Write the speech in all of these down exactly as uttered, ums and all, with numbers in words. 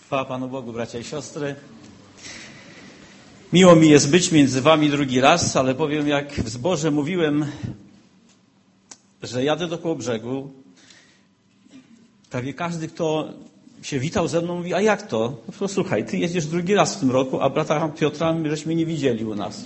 Chwała Panu Bogu, bracia i siostry. Miło mi jest być między wami drugi raz, ale powiem, jak w zborze mówiłem, że jadę do Kołobrzegu. Prawie każdy, kto się witał ze mną, mówi, a jak to? No, słuchaj, ty jedziesz drugi raz w tym roku, a brata Piotra żeśmy nie widzieli u nas.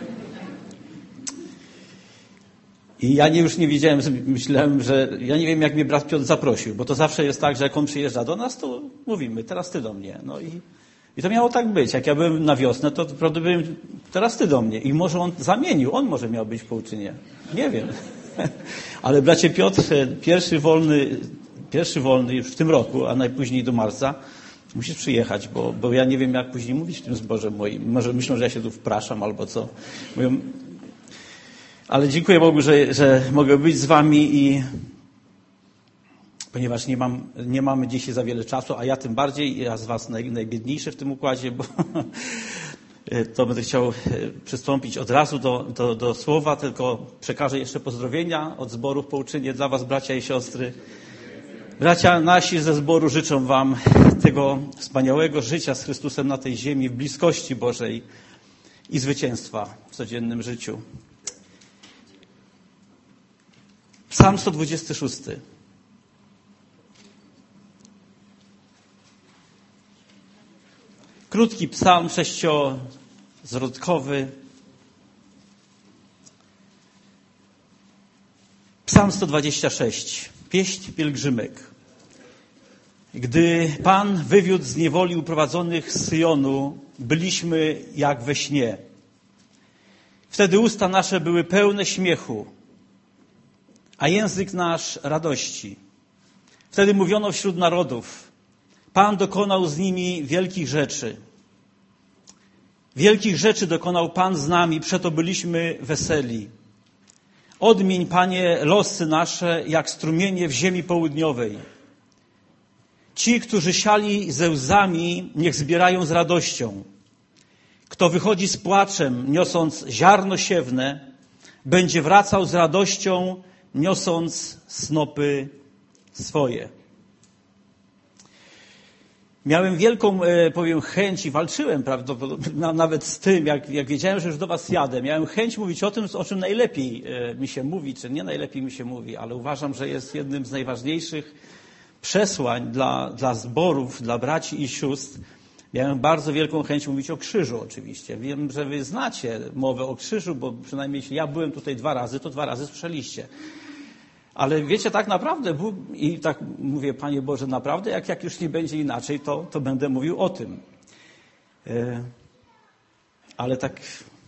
I ja nie, już nie wiedziałem, myślałem, że ja nie wiem, jak mnie brat Piotr zaprosił, bo to zawsze jest tak, że jak on przyjeżdża do nas, to mówimy, teraz ty do mnie. No i, i to miało tak być. Jak ja byłem na wiosnę, to prawdę byłem, teraz ty do mnie. I może on zamienił, on może miał być w Połczynie. Nie wiem. Ale bracie Piotr, pierwszy wolny, pierwszy wolny już w tym roku, a najpóźniej do marca, musisz przyjechać, bo, bo ja nie wiem, jak później mówić w tym zborze moim. Może myślą, że ja się tu wpraszam albo co. Mówią, ale dziękuję Bogu, że, że mogę być z wami i ponieważ nie mam, nie mamy dzisiaj za wiele czasu, a ja tym bardziej, ja z was naj, najbiedniejszy w tym układzie, bo to będę chciał przystąpić od razu do, do, do słowa, tylko przekażę jeszcze pozdrowienia od zboru w Połczynie dla was, bracia i siostry. Bracia nasi ze zboru życzą wam tego wspaniałego życia z Chrystusem na tej ziemi, w bliskości Bożej i zwycięstwa w codziennym życiu. Psalm sto dwudziesty szósty. Krótki psalm sześciozrodkowy. Psalm sto dwadzieścia sześć. Pieśń pielgrzymek. Gdy Pan wywiódł z niewoli uprowadzonych z Syjonu, byliśmy jak we śnie. Wtedy usta nasze były pełne śmiechu, a język nasz radości. Wtedy mówiono wśród narodów, Pan dokonał z nimi wielkich rzeczy. Wielkich rzeczy dokonał Pan z nami, przeto byliśmy weseli. Odmień, Panie, losy nasze, jak strumienie w ziemi południowej. Ci, którzy siali ze łzami, niech zbierają z radością. Kto wychodzi z płaczem, niosąc ziarno siewne, będzie wracał z radością, niosąc snopy swoje. Miałem wielką, powiem, chęć i walczyłem prawdopodobnie nawet z tym, jak, jak wiedziałem, że już do was jadę. Miałem chęć mówić o tym, o czym najlepiej mi się mówi, czy nie najlepiej mi się mówi, ale uważam, że jest jednym z najważniejszych przesłań dla, dla zborów, dla braci i sióstr. Miałem bardzo wielką chęć mówić o krzyżu oczywiście. Wiem, że wy znacie mowę o krzyżu, bo przynajmniej jeśli ja byłem tutaj dwa razy, to dwa razy słyszeliście. Ale wiecie, tak naprawdę, Bóg, i tak mówię, Panie Boże, naprawdę, jak, jak już nie będzie inaczej, to, to będę mówił o tym. Yy, ale tak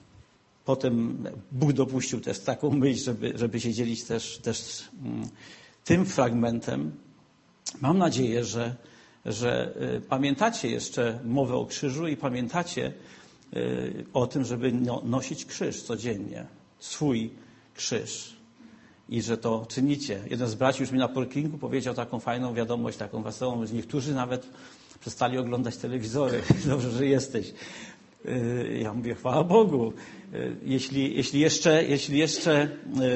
potem Bóg dopuścił też taką myśl, żeby, żeby się dzielić też, też mm, tym fragmentem. Mam nadzieję, że, że yy, pamiętacie jeszcze mowę o krzyżu i pamiętacie yy, o tym, żeby no, nosić krzyż codziennie, swój krzyż. I że to czynicie. Jeden z braci już mi na parkingu powiedział taką fajną wiadomość, taką wesołą, że niektórzy nawet przestali oglądać telewizory. Dobrze, że jesteś. Ja mówię, chwała Bogu. Jeśli, jeśli jeszcze, jeśli jeszcze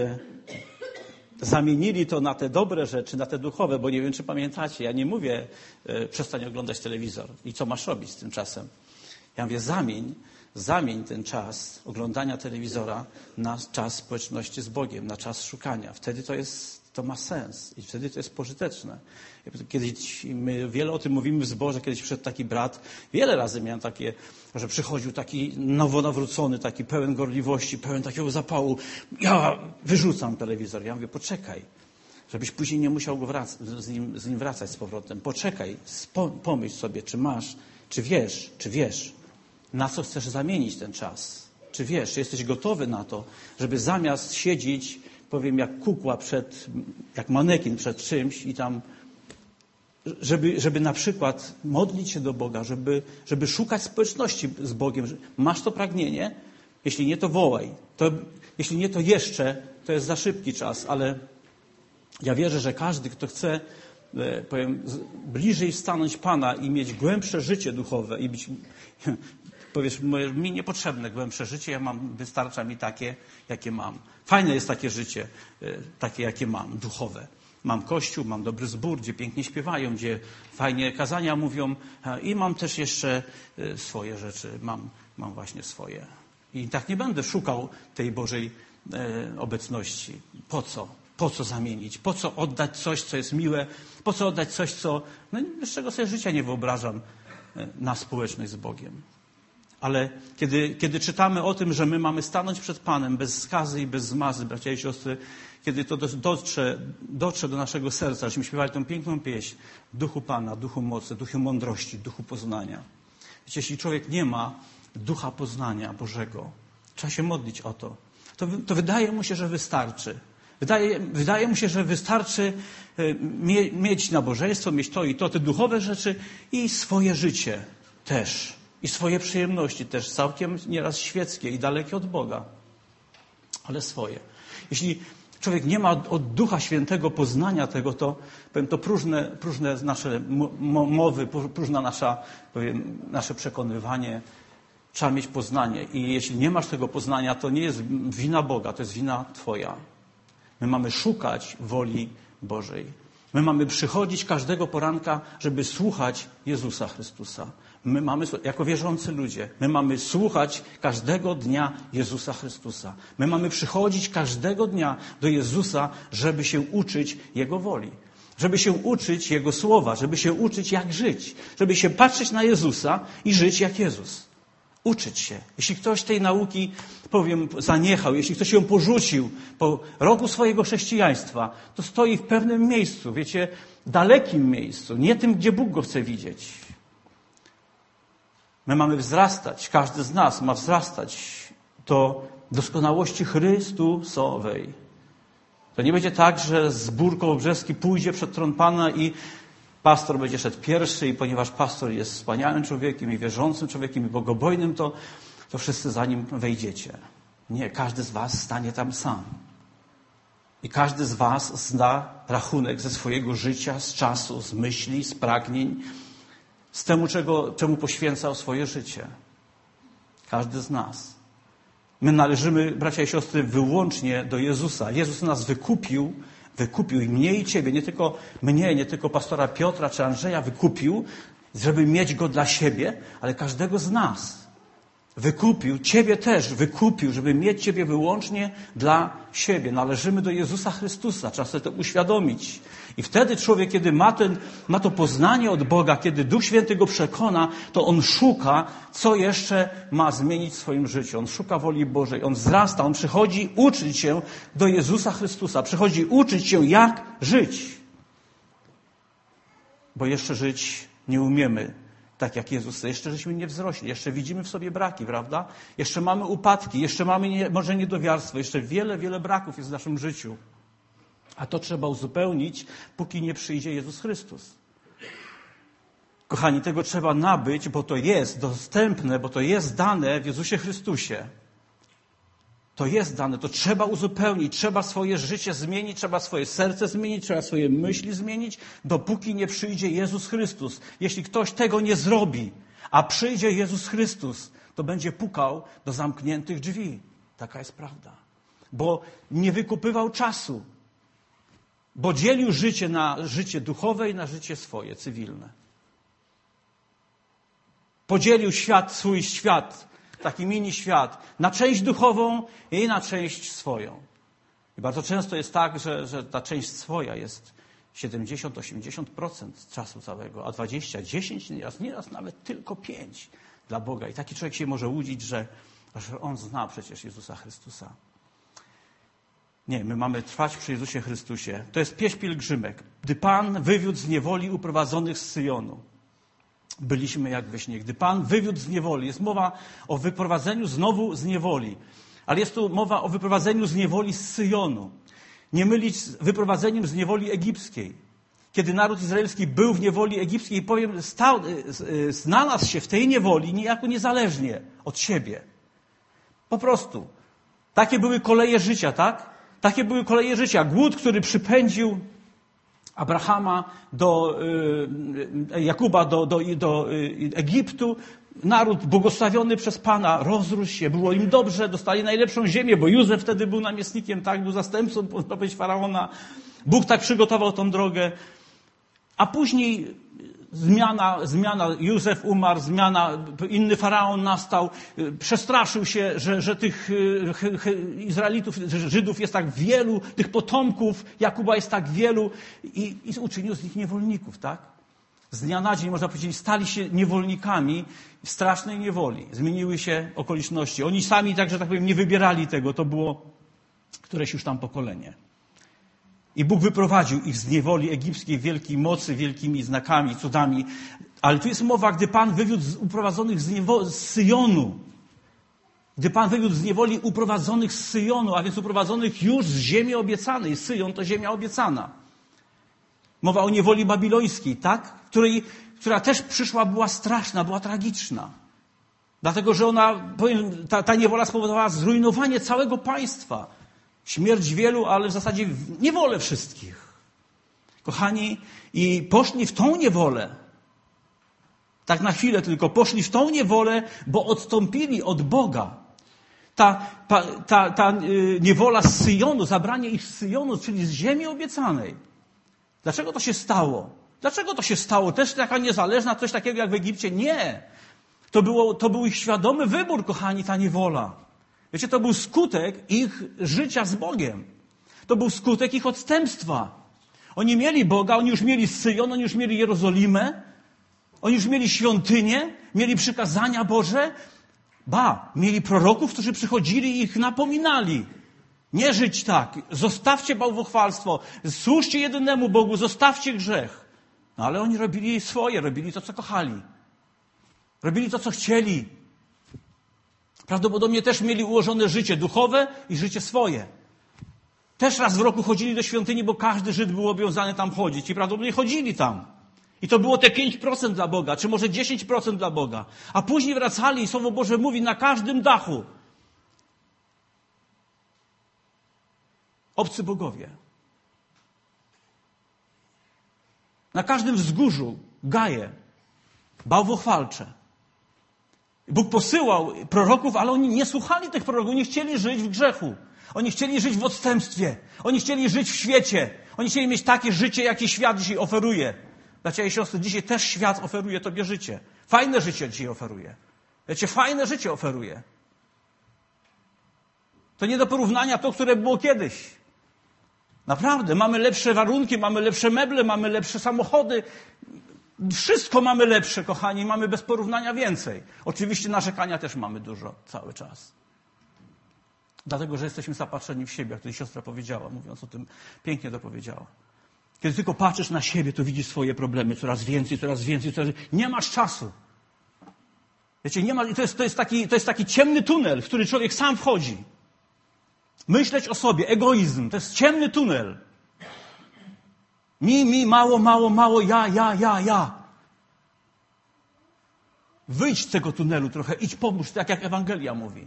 zamienili to na te dobre rzeczy, na te duchowe, bo nie wiem, czy pamiętacie, ja nie mówię, przestań oglądać telewizor i co masz robić z tym czasem. Ja mówię, zamień Zamień ten czas oglądania telewizora na czas społeczności z Bogiem, na czas szukania. Wtedy to jest, to ma sens i wtedy to jest pożyteczne. Kiedyś my wiele o tym mówimy w zborze, kiedyś przyszedł taki brat, wiele razy miałem takie, że przychodził taki nowo nawrócony, taki pełen gorliwości, pełen takiego zapału. Ja wyrzucam telewizor. Ja mówię, poczekaj, żebyś później nie musiał go wrac- z, nim, z nim wracać z powrotem. Poczekaj, spo- pomyśl sobie, czy masz, czy wiesz, czy wiesz, na co chcesz zamienić ten czas? Czy wiesz, czy jesteś gotowy na to, żeby zamiast siedzieć, powiem, jak kukła przed, jak manekin przed czymś i tam, żeby, żeby na przykład modlić się do Boga, żeby, żeby szukać społeczności z Bogiem. Masz to pragnienie? Jeśli nie, to wołaj. To, jeśli nie, to jeszcze, to jest za szybki czas, ale ja wierzę, że każdy, kto chce, powiem, bliżej stanąć Pana i mieć głębsze życie duchowe i być... Powiesz, mi niepotrzebne głębsze życie, ja mam, wystarcza mi takie, jakie mam. Fajne jest takie życie, takie, jakie mam, duchowe. Mam kościół, mam dobry zbór, gdzie pięknie śpiewają, gdzie fajnie kazania mówią i mam też jeszcze swoje rzeczy, mam, mam właśnie swoje. I tak nie będę szukał tej Bożej obecności. Po co? Po co zamienić? Po co oddać coś, co jest miłe? Po co oddać coś, co, no, z czego sobie życia nie wyobrażam, na społeczność z Bogiem? Ale kiedy, kiedy czytamy o tym, że my mamy stanąć przed Panem bez skazy i bez zmazy, bracia i siostry, kiedy to dotrze, dotrze do naszego serca, żeśmy śpiewali tę piękną pieśń, duchu Pana, duchu mocy, duchu mądrości, duchu poznania. Wiecie, jeśli człowiek nie ma ducha poznania Bożego, trzeba się modlić o to. To, to wydaje mu się, że wystarczy. Wydaje, wydaje mu się, że wystarczy mie, mieć nabożeństwo, mieć to i to, te duchowe rzeczy i swoje życie też. I swoje przyjemności też, całkiem nieraz świeckie i dalekie od Boga. Ale swoje. Jeśli człowiek nie ma od Ducha Świętego poznania tego, to, powiem, to próżne, próżne nasze mowy, próżna nasza, powiem, nasze przekonywanie. Trzeba mieć poznanie. I jeśli nie masz tego poznania, to nie jest wina Boga, to jest wina Twoja. My mamy szukać woli Bożej. My mamy przychodzić każdego poranka, żeby słuchać Jezusa Chrystusa. My mamy, jako wierzący ludzie, my mamy słuchać każdego dnia Jezusa Chrystusa. My mamy przychodzić każdego dnia do Jezusa, żeby się uczyć Jego woli. Żeby się uczyć Jego słowa, żeby się uczyć jak żyć. Żeby się patrzeć na Jezusa i żyć jak Jezus. Uczyć się. Jeśli ktoś tej nauki, powiem, zaniechał, jeśli ktoś ją porzucił po roku swojego chrześcijaństwa, to stoi w pewnym miejscu, wiecie, dalekim miejscu, nie tym, gdzie Bóg go chce widzieć. My mamy wzrastać, każdy z nas ma wzrastać do doskonałości Chrystusowej. To nie będzie tak, że zbór kołobrzeski pójdzie przed tron Pana i pastor będzie szedł pierwszy i ponieważ pastor jest wspaniałym człowiekiem i wierzącym człowiekiem i bogobojnym, to, to wszyscy za nim wejdziecie. Nie, każdy z was stanie tam sam. I każdy z was zna rachunek ze swojego życia, z czasu, z myśli, z pragnień, z temu, czego, czemu poświęcał swoje życie. Każdy z nas. My należymy, bracia i siostry, wyłącznie do Jezusa. Jezus nas wykupił, wykupił i mnie i ciebie, nie tylko mnie, nie tylko pastora Piotra czy Andrzeja wykupił, żeby mieć go dla siebie, ale każdego z nas. Wykupił, ciebie też wykupił, żeby mieć ciebie wyłącznie dla siebie. Należymy do Jezusa Chrystusa. Trzeba sobie to uświadomić. I wtedy człowiek, kiedy ma, ten, ma to poznanie od Boga, kiedy Duch Święty go przekona, to on szuka, co jeszcze ma zmienić w swoim życiu. On szuka woli Bożej. On wzrasta, on przychodzi uczyć się do Jezusa Chrystusa. Przychodzi uczyć się, jak żyć. Bo jeszcze żyć nie umiemy. Tak jak Jezus, jeszcze żeśmy nie wzrośli, jeszcze widzimy w sobie braki, prawda? Jeszcze mamy upadki, jeszcze mamy nie, może niedowiarstwo, jeszcze wiele, wiele braków jest w naszym życiu. A to trzeba uzupełnić, póki nie przyjdzie Jezus Chrystus. Kochani, tego trzeba nabyć, bo to jest dostępne, bo to jest dane w Jezusie Chrystusie. To jest dane, to trzeba uzupełnić, trzeba swoje życie zmienić, trzeba swoje serce zmienić, trzeba swoje myśli zmienić, dopóki nie przyjdzie Jezus Chrystus. Jeśli ktoś tego nie zrobi, a przyjdzie Jezus Chrystus, to będzie pukał do zamkniętych drzwi. Taka jest prawda. Bo nie wykupywał czasu, bo dzielił życie na życie duchowe i na życie swoje, cywilne. Podzielił świat, swój świat, taki mini świat, na część duchową i na część swoją. I bardzo często jest tak, że, że ta część swoja jest siedemdziesiąt do osiemdziesięciu procent czasu całego, a dwadzieścia, dziesięć, nieraz, nieraz nawet tylko pięć dla Boga. I taki człowiek się może łudzić, że, że on zna przecież Jezusa Chrystusa. Nie, my mamy trwać przy Jezusie Chrystusie. To jest pieśń pielgrzymek. Gdy Pan wywiódł z niewoli uprowadzonych z Syjonu. Byliśmy jak we śnie. Gdy Pan wywiódł z niewoli. Jest mowa o wyprowadzeniu znowu z niewoli. Ale jest tu mowa o wyprowadzeniu z niewoli z Syjonu. Nie mylić z wyprowadzeniem z niewoli egipskiej. Kiedy naród izraelski był w niewoli egipskiej, powiem, stał, znalazł się w tej niewoli niejako niezależnie od siebie. Po prostu. Takie były koleje życia, tak? Takie były koleje życia. Głód, który przypędził Abrahama do y, Jakuba do, do, do y, Egiptu. Naród błogosławiony przez Pana rozrósł się, było im dobrze, dostali najlepszą ziemię, bo Józef wtedy był namiestnikiem, tak, był zastępcą, można powiedzieć, faraona. Bóg tak przygotował tą drogę, a później zmiana, zmiana, Józef umarł, zmiana, inny faraon nastał, przestraszył się, że, że tych Izraelitów, że Żydów jest tak wielu, tych potomków Jakuba jest tak wielu i, i uczynił z nich niewolników, tak? Z dnia na dzień, można powiedzieć, stali się niewolnikami w strasznej niewoli. Zmieniły się okoliczności. Oni sami, tak że tak powiem, nie wybierali tego. To było któreś już tam pokolenie. I Bóg wyprowadził ich z niewoli egipskiej wielkiej mocy, wielkimi znakami, cudami. Ale tu jest mowa, gdy Pan wywiódł z uprowadzonych z, niewo- z Syjonu. Gdy Pan wywiódł z niewoli uprowadzonych z Syjonu, a więc uprowadzonych już z ziemi obiecanej. Syjon to ziemia obiecana. Mowa o niewoli babilońskiej, tak? Której, która też przyszła, była straszna, była tragiczna. Dlatego, że ona, powiem, ta, ta niewola spowodowała zrujnowanie całego państwa. Śmierć wielu, ale w zasadzie niewolę wszystkich. Kochani, i poszli w tą niewolę. Tak na chwilę tylko. Poszli w tą niewolę, bo odstąpili od Boga. Ta, ta, ta, ta niewola z Syjonu, zabranie ich z Syjonu, czyli z ziemi obiecanej. Dlaczego to się stało? Dlaczego to się stało? Też taka niezależna, coś takiego jak w Egipcie? Nie. To, było, to był ich świadomy wybór, kochani, ta niewola. Wiecie, to był skutek ich życia z Bogiem. To był skutek ich odstępstwa. Oni mieli Boga, oni już mieli Syjon, oni już mieli Jerozolimę, oni już mieli świątynię, mieli przykazania Boże. Ba, mieli proroków, którzy przychodzili i ich napominali. Nie żyć tak. Zostawcie bałwochwalstwo. Służcie jedynemu Bogu. Zostawcie grzech. No ale oni robili swoje. Robili to, co kochali. Robili to, co chcieli. Prawdopodobnie też mieli ułożone życie duchowe i życie swoje. Też raz w roku chodzili do świątyni, bo każdy Żyd był obowiązany tam chodzić. I prawdopodobnie chodzili tam. I to było te pięć procent dla Boga, czy może dziesięć procent dla Boga. A później wracali i Słowo Boże mówi na każdym dachu. Obcy bogowie. Na każdym wzgórzu gaje, bałwochwalcze. Bóg posyłał proroków, ale oni nie słuchali tych proroków. Oni chcieli żyć w grzechu. Oni chcieli żyć w odstępstwie. Oni chcieli żyć w świecie. Oni chcieli mieć takie życie, jakie świat dzisiaj oferuje. Bracia i siostry, dzisiaj też świat oferuje tobie życie. Fajne życie dzisiaj oferuje. Wiecie, fajne życie oferuje. To nie do porównania to, które było kiedyś. Naprawdę, mamy lepsze warunki, mamy lepsze meble, mamy lepsze samochody. Wszystko mamy lepsze, kochani, mamy bez porównania więcej. Oczywiście narzekania też mamy dużo, cały czas. Dlatego, że jesteśmy zapatrzeni w siebie, jak tutaj siostra powiedziała, mówiąc o tym, pięknie to powiedziała. Kiedy tylko patrzysz na siebie, to widzisz swoje problemy, coraz więcej, coraz więcej, coraz więcej. Nie masz czasu. Wiecie, nie ma, to jest, to jest taki, to jest taki ciemny tunel, w który człowiek sam wchodzi. Myśleć o sobie, egoizm, to jest ciemny tunel. Mi, mi, mało, mało, mało, ja, ja, ja, ja. Wyjdź z tego tunelu trochę, idź pomóż, tak jak Ewangelia mówi.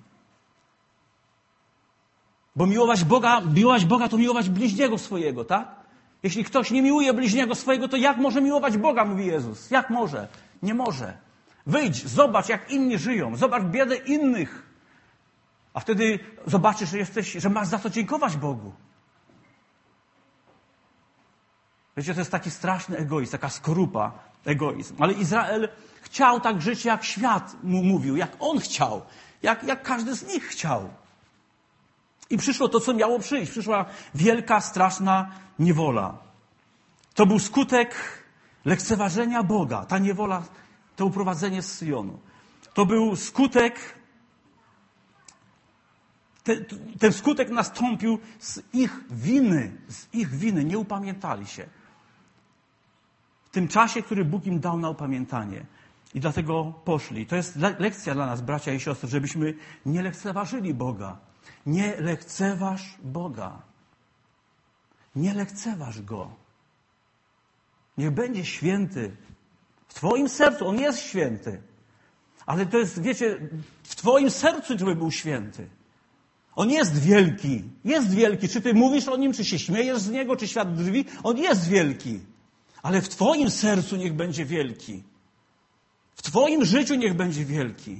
Bo miłować Boga, miłować Boga to miłować bliźniego swojego, tak? Jeśli ktoś nie miłuje bliźniego swojego, to jak może miłować Boga, mówi Jezus? Jak może? Nie może. Wyjdź, zobacz, jak inni żyją. Zobacz biedę innych. A wtedy zobaczysz, że jesteś, że masz za co dziękować Bogu. Wiecie, to jest taki straszny egoizm, taka skorupa, egoizm. Ale Izrael chciał tak żyć, jak świat mu mówił, jak on chciał, jak, jak każdy z nich chciał. I przyszło to, co miało przyjść. Przyszła wielka, straszna niewola. To był skutek lekceważenia Boga. Ta niewola, to uprowadzenie z Syjonu. To był skutek, te, ten skutek nastąpił z ich winy. Z ich winy. Nie upamiętali się. W tym czasie, który Bóg im dał na upamiętanie. I dlatego poszli. To jest lekcja dla nas, bracia i siostry, żebyśmy nie lekceważyli Boga. Nie lekceważ Boga. Nie lekceważ Go. Niech będzie święty. W twoim sercu. On jest święty. Ale to jest, wiecie, w twoim sercu, żeby był święty. On jest wielki. Jest wielki. Czy ty mówisz o Nim, czy się śmiejesz z Niego, czy świat drwi? On jest wielki. Ale w twoim sercu niech będzie wielki. W twoim życiu niech będzie wielki.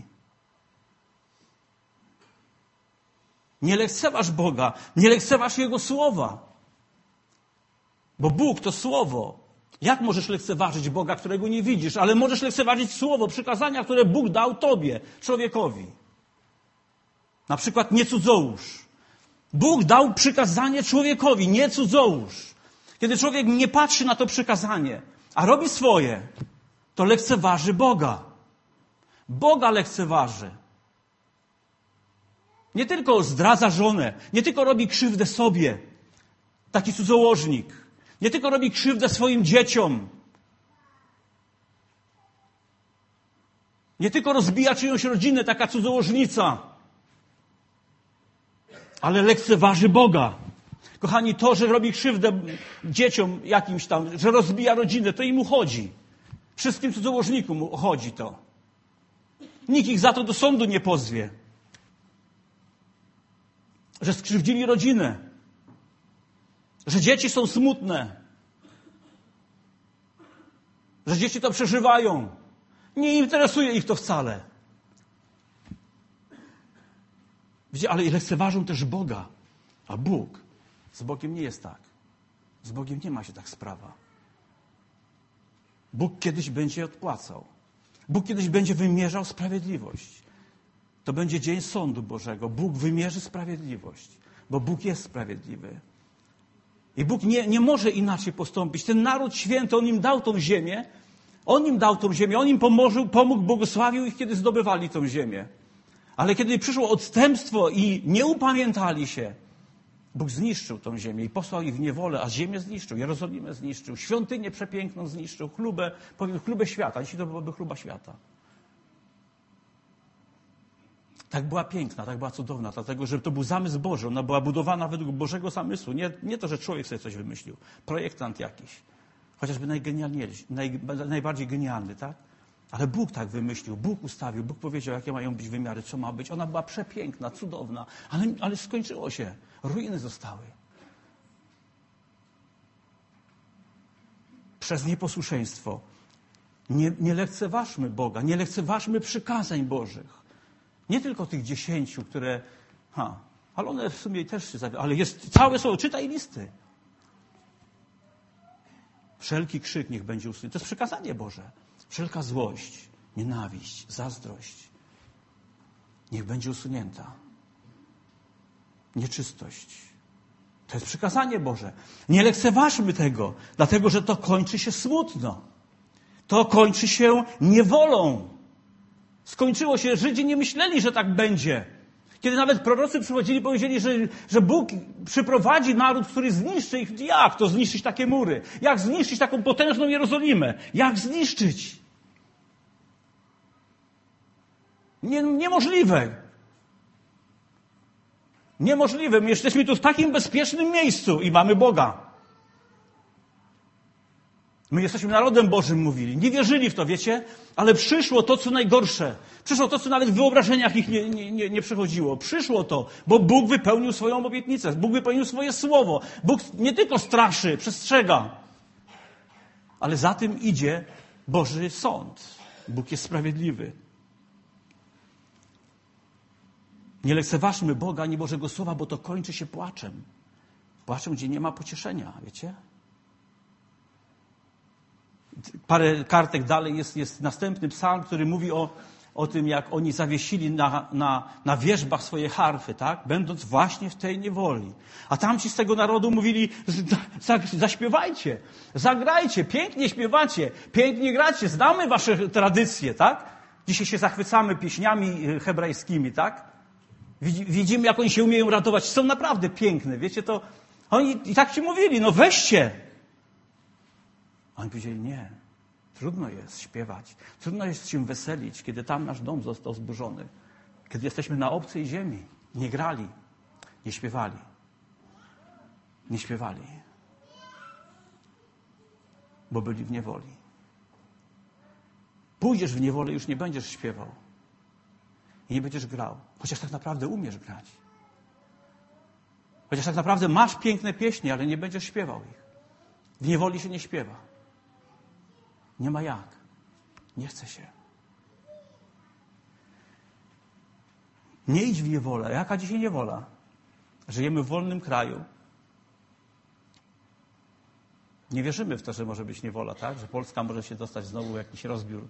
Nie lekceważ Boga. Nie lekceważ Jego słowa. Bo Bóg to Słowo. Jak możesz lekceważyć Boga, którego nie widzisz? Ale możesz lekceważyć Słowo, przykazania, które Bóg dał tobie, człowiekowi. Na przykład nie cudzołóż. Bóg dał przykazanie człowiekowi, nie cudzołóż. Kiedy człowiek nie patrzy na to przykazanie, a robi swoje, to lekceważy Boga. Boga lekceważy. Nie tylko zdradza żonę, nie tylko robi krzywdę sobie, taki cudzołożnik. Nie tylko robi krzywdę swoim dzieciom. Nie tylko rozbija czyjąś rodzinę, taka cudzołożnica. Ale lekceważy Boga. Kochani, to, że robi krzywdę dzieciom jakimś tam, że rozbija rodzinę, to im uchodzi. Wszystkim cudzołożnikom uchodzi to. Nikt ich za to do sądu nie pozwie. Że skrzywdzili rodzinę. Że dzieci są smutne. Że dzieci to przeżywają. Nie interesuje ich to wcale. Widzicie, ale lekceważą też Boga. A Bóg, z Bogiem nie jest tak. Z Bogiem nie ma się tak sprawa. Bóg kiedyś będzie odpłacał. Bóg kiedyś będzie wymierzał sprawiedliwość. To będzie dzień sądu Bożego. Bóg wymierzy sprawiedliwość. Bo Bóg jest sprawiedliwy. I Bóg nie, nie może inaczej postąpić. Ten naród święty, On im dał tą ziemię. On im dał tą ziemię. On im pomógł, pomógł, błogosławił ich, kiedy zdobywali tą ziemię. Ale kiedy przyszło odstępstwo i nie upamiętali się, Bóg zniszczył tą ziemię i posłał ich w niewolę, a ziemię zniszczył, Jerozolimę zniszczył, świątynię przepiękną zniszczył, chlubę, powiem, chlubę świata. Dzisiaj to byłaby chluba świata. Tak była piękna, tak była cudowna, dlatego, że to był zamysł Boży. Ona była budowana według Bożego zamysłu. Nie, nie to, że człowiek sobie coś wymyślił. Projektant jakiś. Chociażby najgenialniejszy, naj, najbardziej genialny, tak? Ale Bóg tak wymyślił, Bóg ustawił, Bóg powiedział, jakie mają być wymiary, co ma być. Ona była przepiękna, cudowna, ale, ale skończyło się. Ruiny zostały. Przez nieposłuszeństwo. Nie, nie lekceważmy Boga, nie lekceważmy przykazań Bożych. Nie tylko tych dziesięciu, które... Ha, ale one w sumie też się zawierają. Ale jest całe słowo, czytaj listy. Wszelki krzyk niech będzie usunięty. To jest przykazanie Boże. Wszelka złość, nienawiść, zazdrość niech będzie usunięta. Nieczystość. To jest przykazanie Boże. Nie lekceważmy tego, dlatego że to kończy się smutno. To kończy się niewolą. Skończyło się, Żydzi nie myśleli, że tak będzie. Kiedy nawet prorocy przychodzili, powiedzieli, że, że Bóg przyprowadzi naród, który zniszczy ich. Jak to zniszczyć takie mury? Jak zniszczyć taką potężną Jerozolimę? Jak zniszczyć? Nie, niemożliwe. Niemożliwe. My jesteśmy tu w takim bezpiecznym miejscu i mamy Boga. My jesteśmy narodem Bożym, mówili. Nie wierzyli w to, wiecie? Ale przyszło to, co najgorsze. Przyszło to, co nawet w wyobrażeniach ich nie, nie, nie, nie przychodziło. Przyszło to, bo Bóg wypełnił swoją obietnicę. Bóg wypełnił swoje słowo. Bóg nie tylko straszy, przestrzega, ale za tym idzie Boży sąd. Bóg jest sprawiedliwy. Nie lekceważmy Boga ani Bożego Słowa, bo to kończy się płaczem. Płaczem, gdzie nie ma pocieszenia, wiecie? Parę kartek dalej jest, jest następny psalm, który mówi o, o tym, jak oni zawiesili na, na, na wierzbach swoje harfy, tak? Będąc właśnie w tej niewoli. A tamci z tego narodu mówili, zaśpiewajcie, zagrajcie, pięknie śpiewacie, pięknie gracie, znamy wasze tradycje, tak? Dzisiaj się zachwycamy pieśniami hebrajskimi, tak? Widzimy, jak oni się umieją radować. Są naprawdę piękne, wiecie, to oni i tak ci mówili, no weźcie. A oni powiedzieli, nie, trudno jest śpiewać, trudno jest się weselić, kiedy tam nasz dom został zburzony, kiedy jesteśmy na obcej ziemi. Nie grali, nie śpiewali, nie śpiewali, bo byli w niewoli. Pójdziesz w niewolę, już nie będziesz śpiewał i nie będziesz grał, chociaż tak naprawdę umiesz grać. Chociaż tak naprawdę masz piękne pieśni, ale nie będziesz śpiewał ich. W niewoli się nie śpiewa. Nie ma jak. Nie chce się. Nie idź w niewolę. Jaka dzisiaj niewola? Żyjemy w wolnym kraju. Nie wierzymy w to, że może być niewola, tak? Że Polska może się dostać znowu w jakiś rozbiór.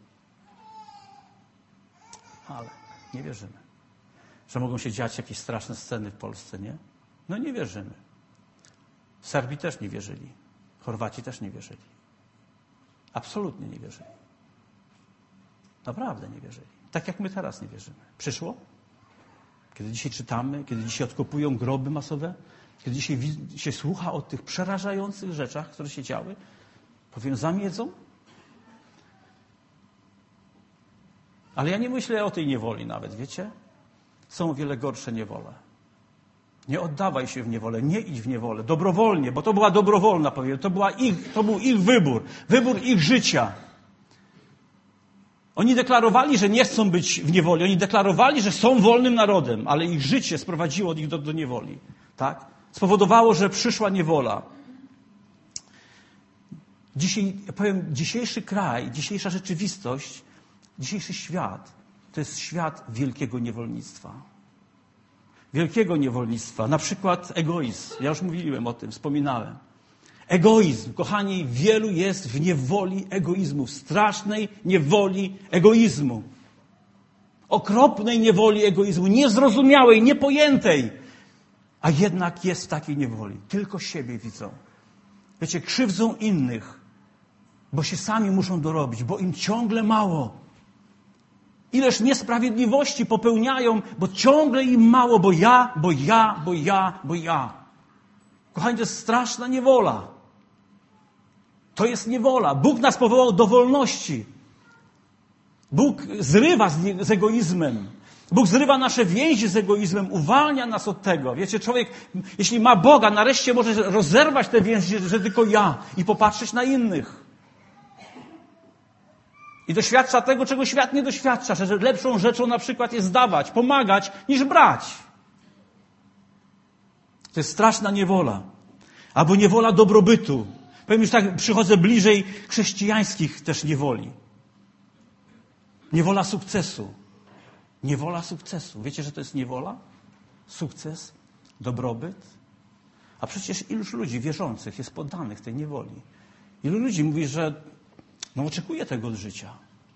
Ale nie wierzymy. Że mogą się dziać jakieś straszne sceny w Polsce, nie? No nie wierzymy. Serbi też nie wierzyli. Chorwaci też nie wierzyli. Absolutnie nie wierzyli. Naprawdę nie wierzyli. Tak jak my teraz nie wierzymy. Przyszło? Kiedy dzisiaj czytamy, kiedy dzisiaj odkopują groby masowe, kiedy dzisiaj się słucha o tych przerażających rzeczach, które się działy, powiem, zamiedzą? Ale ja nie myślę o tej niewoli nawet, wiecie? Są o wiele gorsze niewole. Nie oddawaj się w niewolę, nie idź w niewolę, dobrowolnie, bo to była dobrowolna, powiem, to, była ich, to był ich wybór, wybór ich życia. Oni deklarowali, że nie chcą być w niewoli, oni deklarowali, że są wolnym narodem, ale ich życie sprowadziło ich do, do niewoli. Tak? Spowodowało, że przyszła niewola. Dzisiaj, ja powiem, dzisiejszy kraj, dzisiejsza rzeczywistość, dzisiejszy świat, to jest świat wielkiego niewolnictwa. Wielkiego niewolnictwa. Na przykład egoizm. Ja już mówiłem o tym, wspominałem. Egoizm. Kochani, wielu jest w niewoli egoizmu. W strasznej niewoli egoizmu. Okropnej niewoli egoizmu. Niezrozumiałej, niepojętej. A jednak jest w takiej niewoli. Tylko siebie widzą. Wiecie, krzywdzą innych, bo się sami muszą dorobić, bo im ciągle mało. Ileż niesprawiedliwości popełniają, bo ciągle im mało, bo ja, bo ja, bo ja, bo ja. Kochani, to jest straszna niewola. To jest niewola. Bóg nas powołał do wolności. Bóg zrywa z, z egoizmem. Bóg zrywa nasze więzi z egoizmem, uwalnia nas od tego. Wiecie, człowiek, jeśli ma Boga, nareszcie może rozerwać te więzi, że tylko ja i popatrzeć na innych. I doświadcza tego, czego świat nie doświadcza, że lepszą rzeczą na przykład jest dawać, pomagać, niż brać. To jest straszna niewola. Albo niewola dobrobytu. Powiem już tak, przychodzę bliżej chrześcijańskich też niewoli. Niewola sukcesu. Niewola sukcesu. Wiecie, że to jest niewola? Sukces, dobrobyt. A przecież iluż ludzi wierzących jest poddanych tej niewoli. Ilu ludzi mówi, że no oczekuje tego od życia.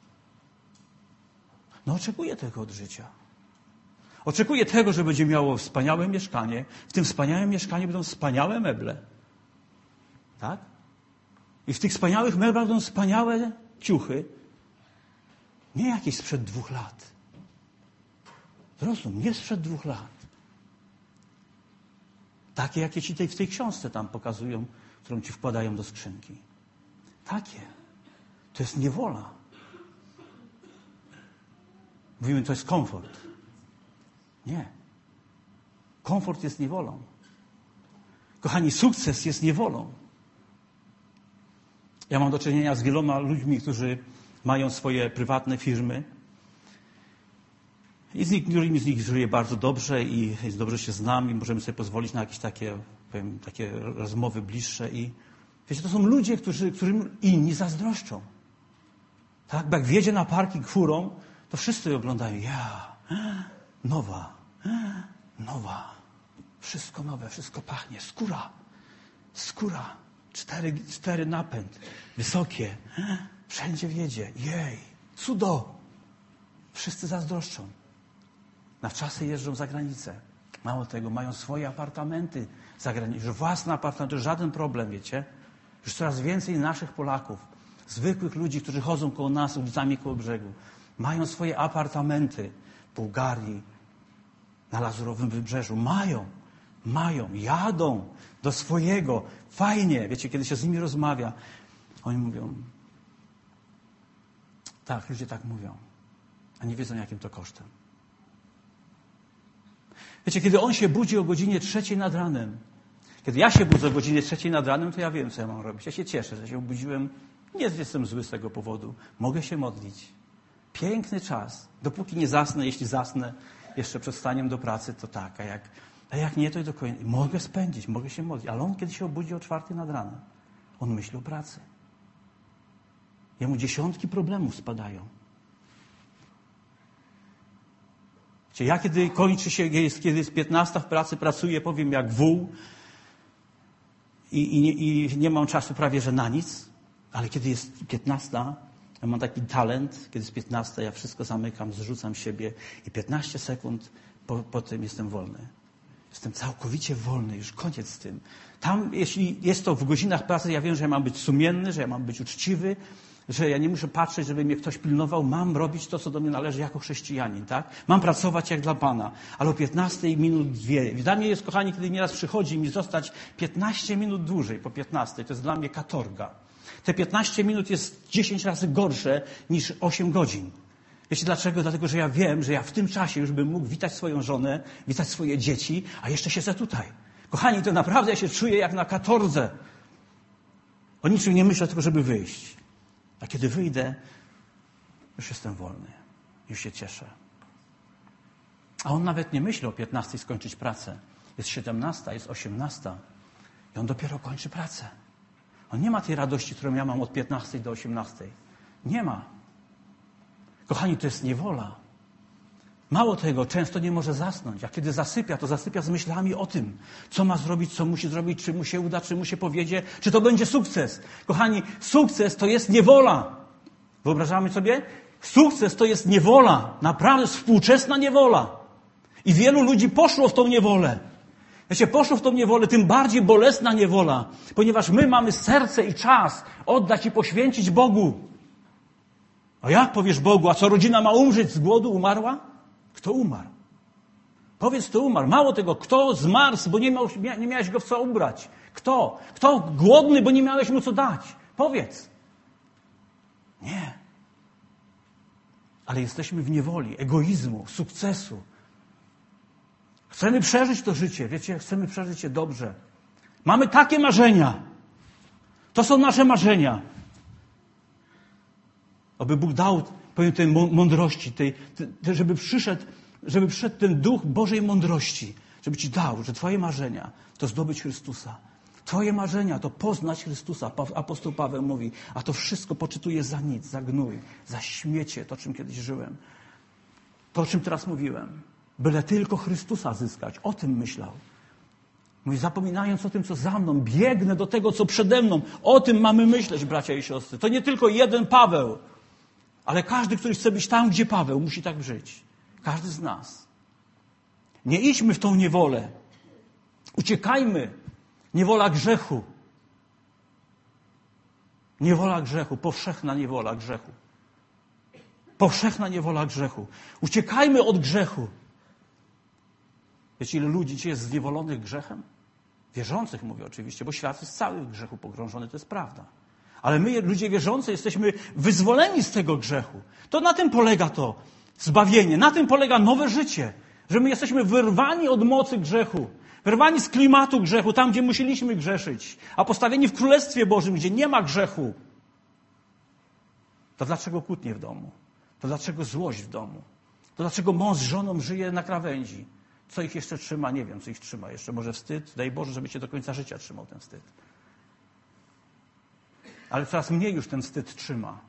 No oczekuje tego od życia. Oczekuje tego, że będzie miało wspaniałe mieszkanie. W tym wspaniałym mieszkaniu będą wspaniałe meble. Tak? I w tych wspaniałych meblach będą wspaniałe ciuchy. Nie jakieś sprzed dwóch lat. Zrozum, nie sprzed dwóch lat. Takie, jakie ci tej, w tej książce tam pokazują, którą ci wkładają do skrzynki. Takie. To jest niewola. Mówimy, to jest komfort. Nie. Komfort jest niewolą. Kochani, sukces jest niewolą. Ja mam do czynienia z wieloma ludźmi, którzy mają swoje prywatne firmy. I z niektórymi z nich żyję bardzo dobrze i dobrze się znam i możemy sobie pozwolić na jakieś takie, powiem, takie rozmowy bliższe. I wiecie, to są ludzie, którzy, którym inni zazdroszczą. Tak, bo jak wjedzie na parking furą, to wszyscy oglądają. Ja, nowa, nowa, wszystko nowe, wszystko pachnie. Skóra, skóra, cztery, cztery napęd, wysokie, wszędzie wjedzie. Jej, cudo. Wszyscy zazdroszczą. Na wczasy jeżdżą za granicę. Mało tego, mają swoje apartamenty za granicą. Już własne apartamenty, to żaden problem, wiecie. Już coraz więcej naszych Polaków, zwykłych ludzi, którzy chodzą koło nas ulicami koło brzegu, mają swoje apartamenty w Bułgarii, na Lazurowym Wybrzeżu. Mają, mają, jadą do swojego. Fajnie, wiecie, kiedy się z nimi rozmawia, oni mówią, tak, ludzie tak mówią, a nie wiedzą, jakim to kosztem. Wiecie, kiedy on się budzi o godzinie trzeciej nad ranem, kiedy ja się budzę o godzinie trzeciej nad ranem, to ja wiem, co ja mam robić. Ja się cieszę, że się obudziłem. Nie jestem zły z tego powodu. Mogę się modlić. Piękny czas. Dopóki nie zasnę, jeśli zasnę jeszcze przed wstaniem do pracy, to tak. A jak, a jak nie, to i do końca. Mogę spędzić, mogę się modlić. Ale on, kiedy się obudzi o czwartej nad ranem, on myśli o pracy. Jemu dziesiątki problemów spadają. Ja kiedy kończy się, kiedy jest piętnasta w pracy, pracuję, powiem jak wół. i, i, i nie mam czasu prawie że na nic, ale kiedy jest piętnasta, ja mam taki talent, kiedy jest piętnasta, ja wszystko zamykam, zrzucam siebie i piętnaście sekund po, po tym jestem wolny. Jestem całkowicie wolny, już koniec z tym. Tam, jeśli jest to w godzinach pracy, ja wiem, że ja mam być sumienny, że ja mam być uczciwy, że ja nie muszę patrzeć, żeby mnie ktoś pilnował. Mam robić to, co do mnie należy jako chrześcijanin, tak? Mam pracować jak dla Pana. Ale o piętnastej minut dwie. Dla mnie jest, kochani, kiedy nieraz przychodzi mi zostać piętnaście minut dłużej po piętnastej. To jest dla mnie katorga. Te piętnaście minut jest dziesięć razy gorsze niż osiem godzin. Wiecie dlaczego? Dlatego, że ja wiem, że ja w tym czasie już bym mógł witać swoją żonę, witać swoje dzieci, a jeszcze siedzę tutaj. Kochani, to naprawdę ja się czuję jak na katordze. O niczym nie myślę, tylko żeby wyjść. A kiedy wyjdę, już jestem wolny. Już się cieszę. A on nawet nie myśli o piętnastej skończyć pracę. Jest siedemnasta, jest osiemnasta i on dopiero kończy pracę. On nie ma tej radości, którą ja mam od piętnastej do osiemnastej. Nie ma. Kochani, to jest niewola. Mało tego, często nie może zasnąć. A kiedy zasypia, to zasypia z myślami o tym, co ma zrobić, co musi zrobić, czy mu się uda, czy mu się powiedzie, czy to będzie sukces. Kochani, sukces to jest niewola. Wyobrażamy sobie? Sukces to jest niewola. Naprawdę współczesna niewola. I wielu ludzi poszło w tą niewolę. Wiecie, poszło w tą niewolę, tym bardziej bolesna niewola, ponieważ my mamy serce i czas oddać i poświęcić Bogu. A jak powiesz Bogu, a co rodzina ma umrzeć z głodu, umarła? Kto umarł? Powiedz, kto umarł. Mało tego, kto zmarł, bo nie, miał, nie miałeś go w co ubrać. Kto? Kto głodny, bo nie miałeś mu co dać? Powiedz. Nie. Ale jesteśmy w niewoli egoizmu, sukcesu. Chcemy przeżyć to życie, wiecie, chcemy przeżyć je dobrze. Mamy takie marzenia. To są nasze marzenia. Aby Bóg dał, powiem, tej mądrości, tej, tej, żeby przyszedł, żeby przyszedł ten duch Bożej mądrości, żeby ci dał, że twoje marzenia to zdobyć Chrystusa. Twoje marzenia to poznać Chrystusa. Apostoł Paweł mówi, a to wszystko poczytuję za nic, za gnój, za śmiecie, to czym kiedyś żyłem. To, o czym teraz mówiłem. Byle tylko Chrystusa zyskać. O tym myślał. Mówi, zapominając o tym, co za mną, biegnę do tego, co przede mną. O tym mamy myśleć, bracia i siostry. To nie tylko jeden Paweł, ale każdy, który chce być tam, gdzie Paweł, musi tak żyć. Każdy z nas. Nie idźmy w tą niewolę. Uciekajmy. Niewola grzechu. Niewola grzechu. Powszechna niewola grzechu. Powszechna niewola grzechu. Uciekajmy od grzechu. Wiecie, ile ludzi dzisiaj jest zniewolonych grzechem? Wierzących mówię oczywiście, bo świat jest cały w grzechu pogrążony, to jest prawda. Ale my, ludzie wierzący, jesteśmy wyzwoleni z tego grzechu. To na tym polega to zbawienie, na tym polega nowe życie. Że my jesteśmy wyrwani od mocy grzechu, wyrwani z klimatu grzechu, tam gdzie musieliśmy grzeszyć, a postawieni w Królestwie Bożym, gdzie nie ma grzechu. To dlaczego kłótnie w domu? To dlaczego złość w domu? To dlaczego mąż z żoną żyje na krawędzi? Co ich jeszcze trzyma? Nie wiem, co ich trzyma jeszcze. Może wstyd? Daj Boże, żeby cię do końca życia trzymał ten wstyd. Ale coraz mniej już ten wstyd trzyma.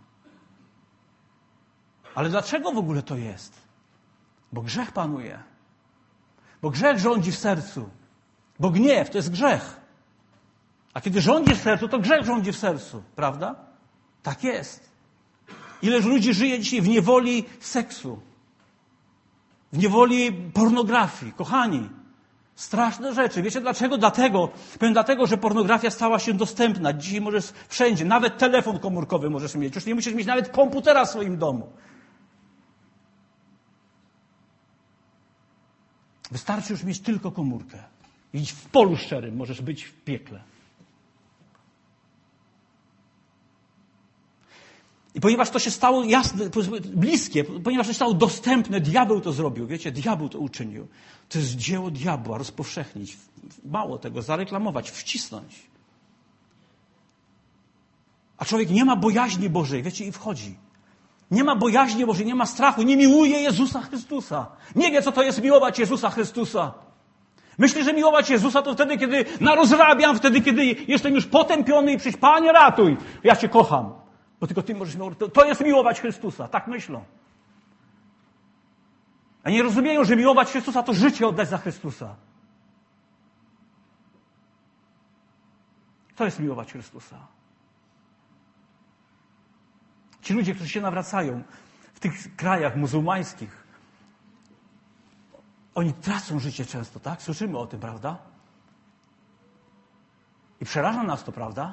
Ale dlaczego w ogóle to jest? Bo grzech panuje. Bo grzech rządzi w sercu. Bo gniew to jest grzech. A kiedy rządzi w sercu, to grzech rządzi w sercu. Prawda? Tak jest. Ileż ludzi żyje dzisiaj w niewoli seksu. W niewoli pornografii. Kochani, straszne rzeczy. Wiecie dlaczego? Dlatego, powiem dlatego, że pornografia stała się dostępna. Dzisiaj możesz wszędzie, nawet telefon komórkowy możesz mieć. Już nie musisz mieć nawet komputera w swoim domu. Wystarczy już mieć tylko komórkę. I w polu szczerym możesz być w piekle. I ponieważ to się stało jasne, bliskie, ponieważ to się stało dostępne, diabeł to zrobił. Wiecie, diabeł to uczynił. To jest dzieło diabła, rozpowszechnić. Mało tego, zareklamować, wcisnąć. A człowiek nie ma bojaźni Bożej, wiecie, i wchodzi. Nie ma bojaźni Bożej, nie ma strachu, nie miłuje Jezusa Chrystusa. Nie wie, co to jest miłować Jezusa Chrystusa. Myśli, że miłować Jezusa to wtedy, kiedy narozrabiam, wtedy, kiedy jestem już potępiony i przyjdź, Panie, ratuj, ja Cię kocham. Bo tylko Ty możesz miłować. To jest miłować Chrystusa. Tak myślą. A nie rozumieją, że miłować Chrystusa to życie oddać za Chrystusa. To jest miłować Chrystusa. Ci ludzie, którzy się nawracają w tych krajach muzułmańskich, oni tracą życie często, tak? Słyszymy o tym, prawda? I przeraża nas to, prawda?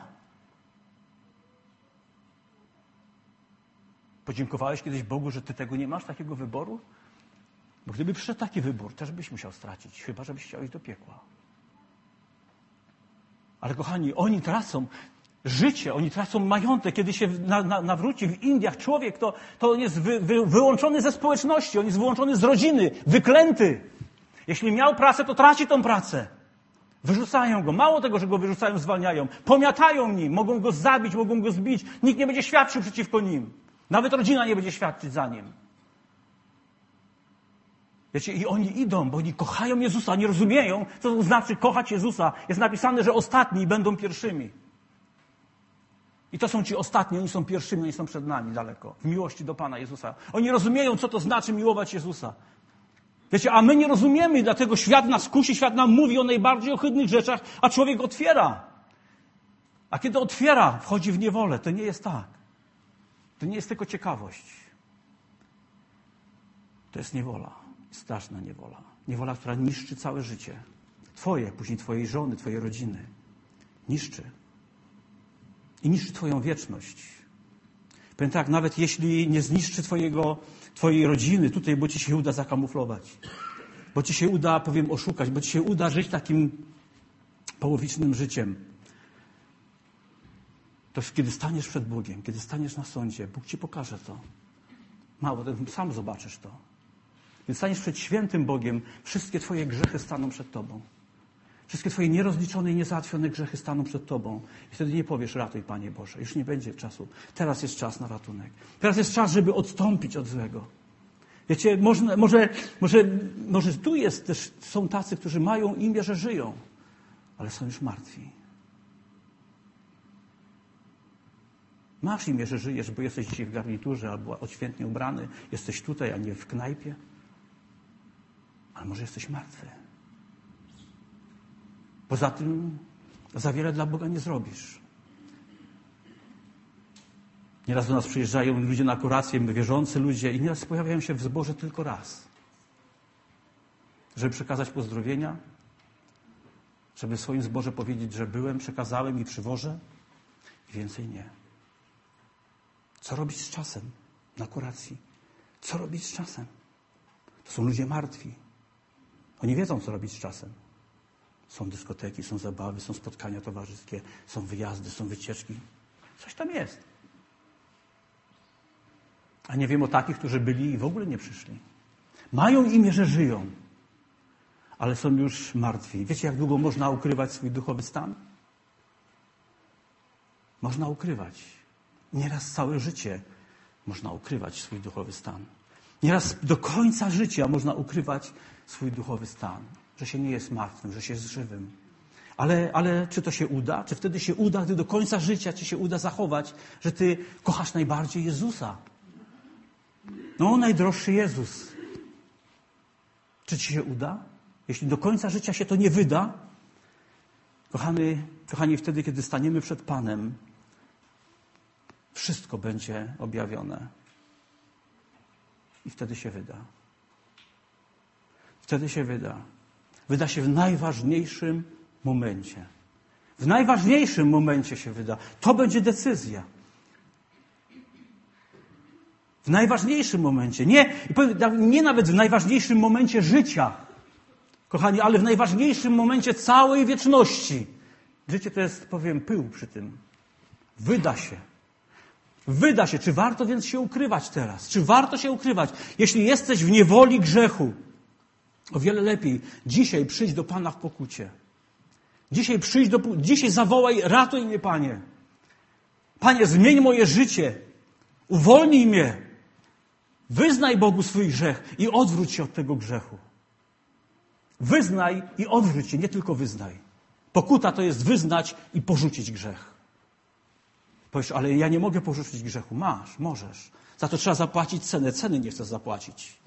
Podziękowałeś kiedyś Bogu, że ty tego nie masz, takiego wyboru? Bo gdyby przyszedł taki wybór, też byś musiał stracić, chyba żebyś chciał iść do piekła. Ale kochani, oni tracą życie, oni tracą majątek. Kiedy się na, na, nawróci w Indiach człowiek, to, to on jest wy, wy, wyłączony ze społeczności, on jest wyłączony z rodziny, wyklęty. Jeśli miał pracę, to traci tą pracę. Wyrzucają go. Mało tego, że go wyrzucają, zwalniają. Pomiatają nim. Mogą go zabić, mogą go zbić. Nikt nie będzie świadczył przeciwko nim. Nawet rodzina nie będzie świadczyć za nim. Wiecie, i oni idą, bo oni kochają Jezusa, nie rozumieją, co to znaczy kochać Jezusa. Jest napisane, że ostatni będą pierwszymi. I to są ci ostatni, oni są pierwszymi, oni są przed nami daleko. W miłości do Pana Jezusa. Oni rozumieją, co to znaczy miłować Jezusa. Wiecie, a my nie rozumiemy, dlatego świat nas kusi, świat nam mówi o najbardziej ohydnych rzeczach, a człowiek otwiera. A kiedy otwiera, wchodzi w niewolę. To nie jest tak. To nie jest tylko ciekawość. To jest niewola. Straszna niewola. Niewola, która niszczy całe życie. Twoje, później twojej żony, twojej rodziny. Niszczy. I niszczy twoją wieczność. Powiem tak, nawet jeśli nie zniszczy twojego, twojej rodziny tutaj, bo ci się uda zakamuflować. Bo ci się uda, powiem, oszukać. Bo ci się uda żyć takim połowicznym życiem. To kiedy staniesz przed Bogiem, kiedy staniesz na sądzie, Bóg ci pokaże to. Mało, sam zobaczysz to. Kiedy staniesz przed świętym Bogiem, wszystkie twoje grzechy staną przed tobą. Wszystkie twoje nierozliczone i niezałatwione grzechy staną przed tobą. I wtedy nie powiesz, ratuj, Panie Boże. Już nie będzie czasu. Teraz jest czas na ratunek. Teraz jest czas, żeby odstąpić od złego. Wiecie, może, może, może, może tu jest też, są tacy, którzy mają imię, że żyją, ale są już martwi. Masz imię, że żyjesz, bo jesteś dzisiaj w garniturze albo odświętnie ubrany. Jesteś tutaj, a nie w knajpie. Ale może jesteś martwy. Poza tym za wiele dla Boga nie zrobisz. Nieraz do nas przyjeżdżają ludzie na kurację, wierzący ludzie i nieraz pojawiają się w zborze tylko raz. Żeby przekazać pozdrowienia, żeby w swoim zborze powiedzieć, że byłem, przekazałem i przywożę. I więcej nie. Co robić z czasem na kuracji? Co robić z czasem? To są ludzie martwi. Oni wiedzą, co robić z czasem. Są dyskoteki, są zabawy, są spotkania towarzyskie, są wyjazdy, są wycieczki. Coś tam jest. A nie wiem o takich, którzy byli i w ogóle nie przyszli. Mają imię, że żyją, ale są już martwi. Wiecie, jak długo można ukrywać swój duchowy stan? Można ukrywać. Nieraz całe życie można ukrywać swój duchowy stan. Nieraz do końca życia można ukrywać swój duchowy stan. Że się nie jest martwym, że się jest żywym. Ale, ale czy to się uda? Czy wtedy się uda, gdy do końca życia ci się uda zachować, że ty kochasz najbardziej Jezusa? No, najdroższy Jezus. Czy ci się uda? Jeśli do końca życia się to nie wyda, kochany, kochani, wtedy, kiedy staniemy przed Panem, wszystko będzie objawione. I wtedy się wyda. Wtedy się wyda. Wyda się w najważniejszym momencie. W najważniejszym momencie się wyda. To będzie decyzja. W najważniejszym momencie. Nie, nie nawet w najważniejszym momencie życia, kochani, ale w najważniejszym momencie całej wieczności. Życie to jest, powiem, pył przy tym. Wyda się. Wyda się. Czy warto więc się ukrywać teraz? Czy warto się ukrywać? Jeśli jesteś w niewoli grzechu, o wiele lepiej dzisiaj przyjdź do Pana w pokucie. Dzisiaj przyjdź do... Dzisiaj zawołaj, ratuj mnie, Panie. Panie, zmień moje życie. Uwolnij mnie. Wyznaj Bogu swój grzech i odwróć się od tego grzechu. Wyznaj i odwróć się, nie tylko wyznaj. Pokuta to jest wyznać i porzucić grzech. Powiesz, ale ja nie mogę porzucić grzechu. Masz, możesz. Za to trzeba zapłacić cenę. Ceny nie chcesz zapłacić.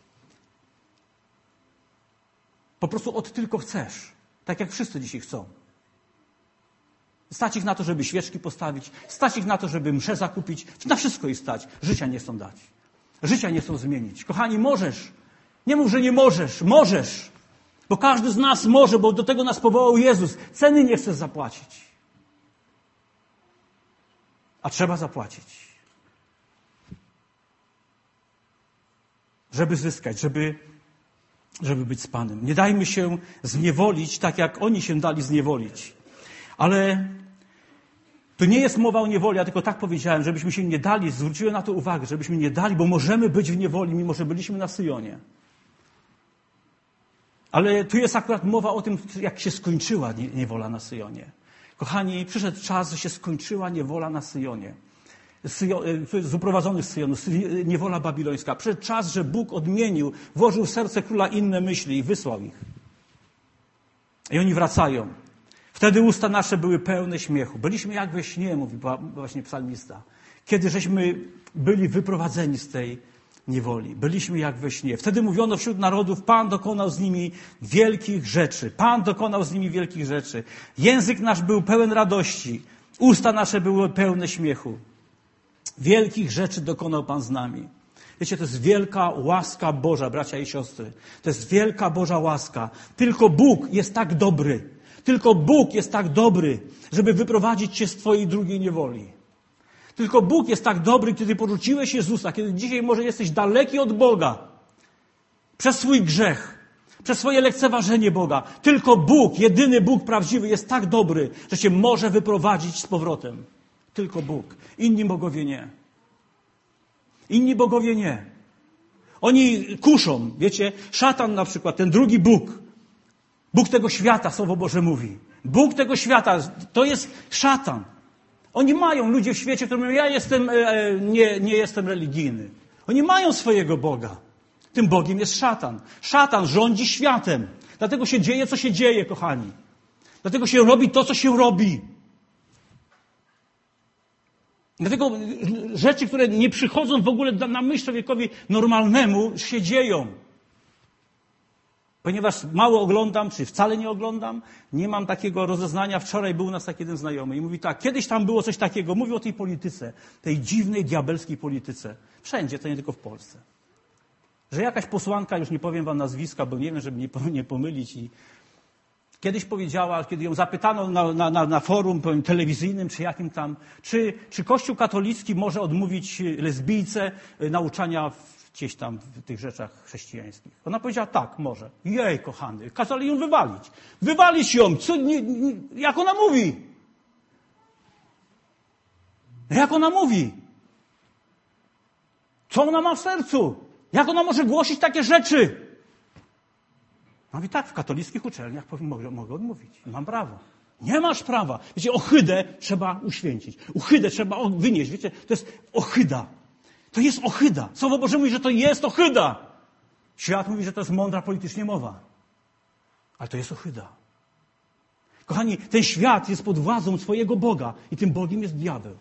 Po prostu od tylko chcesz. Tak jak wszyscy dzisiaj chcą. Stać ich na to, żeby świeczki postawić. Stać ich na to, żeby mszę zakupić. Na wszystko ich stać. Życia nie chcą dać. Życia nie chcą zmienić. Kochani, możesz. Nie mów, że nie możesz. Możesz. Bo każdy z nas może, bo do tego nas powołał Jezus. Ceny nie chcesz zapłacić. A trzeba zapłacić. Żeby zyskać, żeby, żeby być z Panem. Nie dajmy się zniewolić, tak jak oni się dali zniewolić. Ale to nie jest mowa o niewoli, ja tylko tak powiedziałem, żebyśmy się nie dali, zwróciłem na to uwagę, żebyśmy nie dali, bo możemy być w niewoli, mimo że byliśmy na Syjonie. Ale tu jest akurat mowa o tym, jak się skończyła niewola na Syjonie. Kochani, przyszedł czas, że się skończyła niewola na Syjonie. Z uprowadzonych z Syjonu, niewola babilońska. Przyszedł czas, że Bóg odmienił, włożył w serce króla inne myśli i wysłał ich. I oni wracają. Wtedy usta nasze były pełne śmiechu. Byliśmy jak we śnie, mówi właśnie psalmista. Kiedy żeśmy byli wyprowadzeni z tej niewoli. Byliśmy jak we śnie. Wtedy mówiono wśród narodów, Pan dokonał z nimi wielkich rzeczy. Pan dokonał z nimi wielkich rzeczy. Język nasz był pełen radości. Usta nasze były pełne śmiechu. Wielkich rzeczy dokonał Pan z nami. Wiecie, to jest wielka łaska Boża, bracia i siostry. To jest wielka Boża łaska. Tylko Bóg jest tak dobry. Tylko Bóg jest tak dobry, żeby wyprowadzić cię z twojej drugiej niewoli. Tylko Bóg jest tak dobry, kiedy porzuciłeś Jezusa, kiedy dzisiaj może jesteś daleki od Boga. Przez swój grzech, przez swoje lekceważenie Boga. Tylko Bóg, jedyny Bóg prawdziwy jest tak dobry, że cię może wyprowadzić z powrotem. Tylko Bóg. Inni bogowie nie. Inni bogowie nie. Oni kuszą, wiecie, szatan na przykład, ten drugi Bóg. Bóg tego świata, Słowo Boże mówi. Bóg tego świata, to jest szatan. Oni mają, ludzie w świecie, którzy mówią, ja jestem, e, nie, nie jestem religijny. Oni mają swojego Boga. Tym Bogiem jest szatan. Szatan rządzi światem. Dlatego się dzieje, co się dzieje, kochani. Dlatego się robi to, co się robi. Dlatego rzeczy, które nie przychodzą w ogóle na myśl człowiekowi normalnemu, się dzieją. Ponieważ mało oglądam, czy wcale nie oglądam, nie mam takiego rozeznania. Wczoraj był u nas taki jeden znajomy i mówi tak, kiedyś tam było coś takiego, mówi o tej polityce, tej dziwnej, diabelskiej polityce. Wszędzie, to nie tylko w Polsce. Że jakaś posłanka, już nie powiem wam nazwiska, bo nie wiem, żeby nie, nie pomylić, i kiedyś powiedziała, kiedy ją zapytano na, na, na, na forum powiem, telewizyjnym, czy jakim tam, czy, czy Kościół katolicki może odmówić lesbijce nauczania w gdzieś tam w tych rzeczach chrześcijańskich. Ona powiedziała, tak, może. Jej, kochany, kazali ją wywalić. Wywalić ją! Co, nie, nie, jak ona mówi? Jak ona mówi? Co ona ma w sercu? Jak ona może głosić takie rzeczy? No i tak, w katolickich uczelniach mogę, mogę odmówić. Mam prawo. Nie masz prawa. Wiecie, ohydę trzeba uświęcić. Ohydę trzeba wynieść. Wiecie, to jest ohyda. To jest ohyda. Słowo Boże mówi, że to jest ohyda. Świat mówi, że to jest mądra politycznie mowa. Ale to jest ohyda. Kochani, ten świat jest pod władzą swojego Boga i tym Bogiem jest diabeł.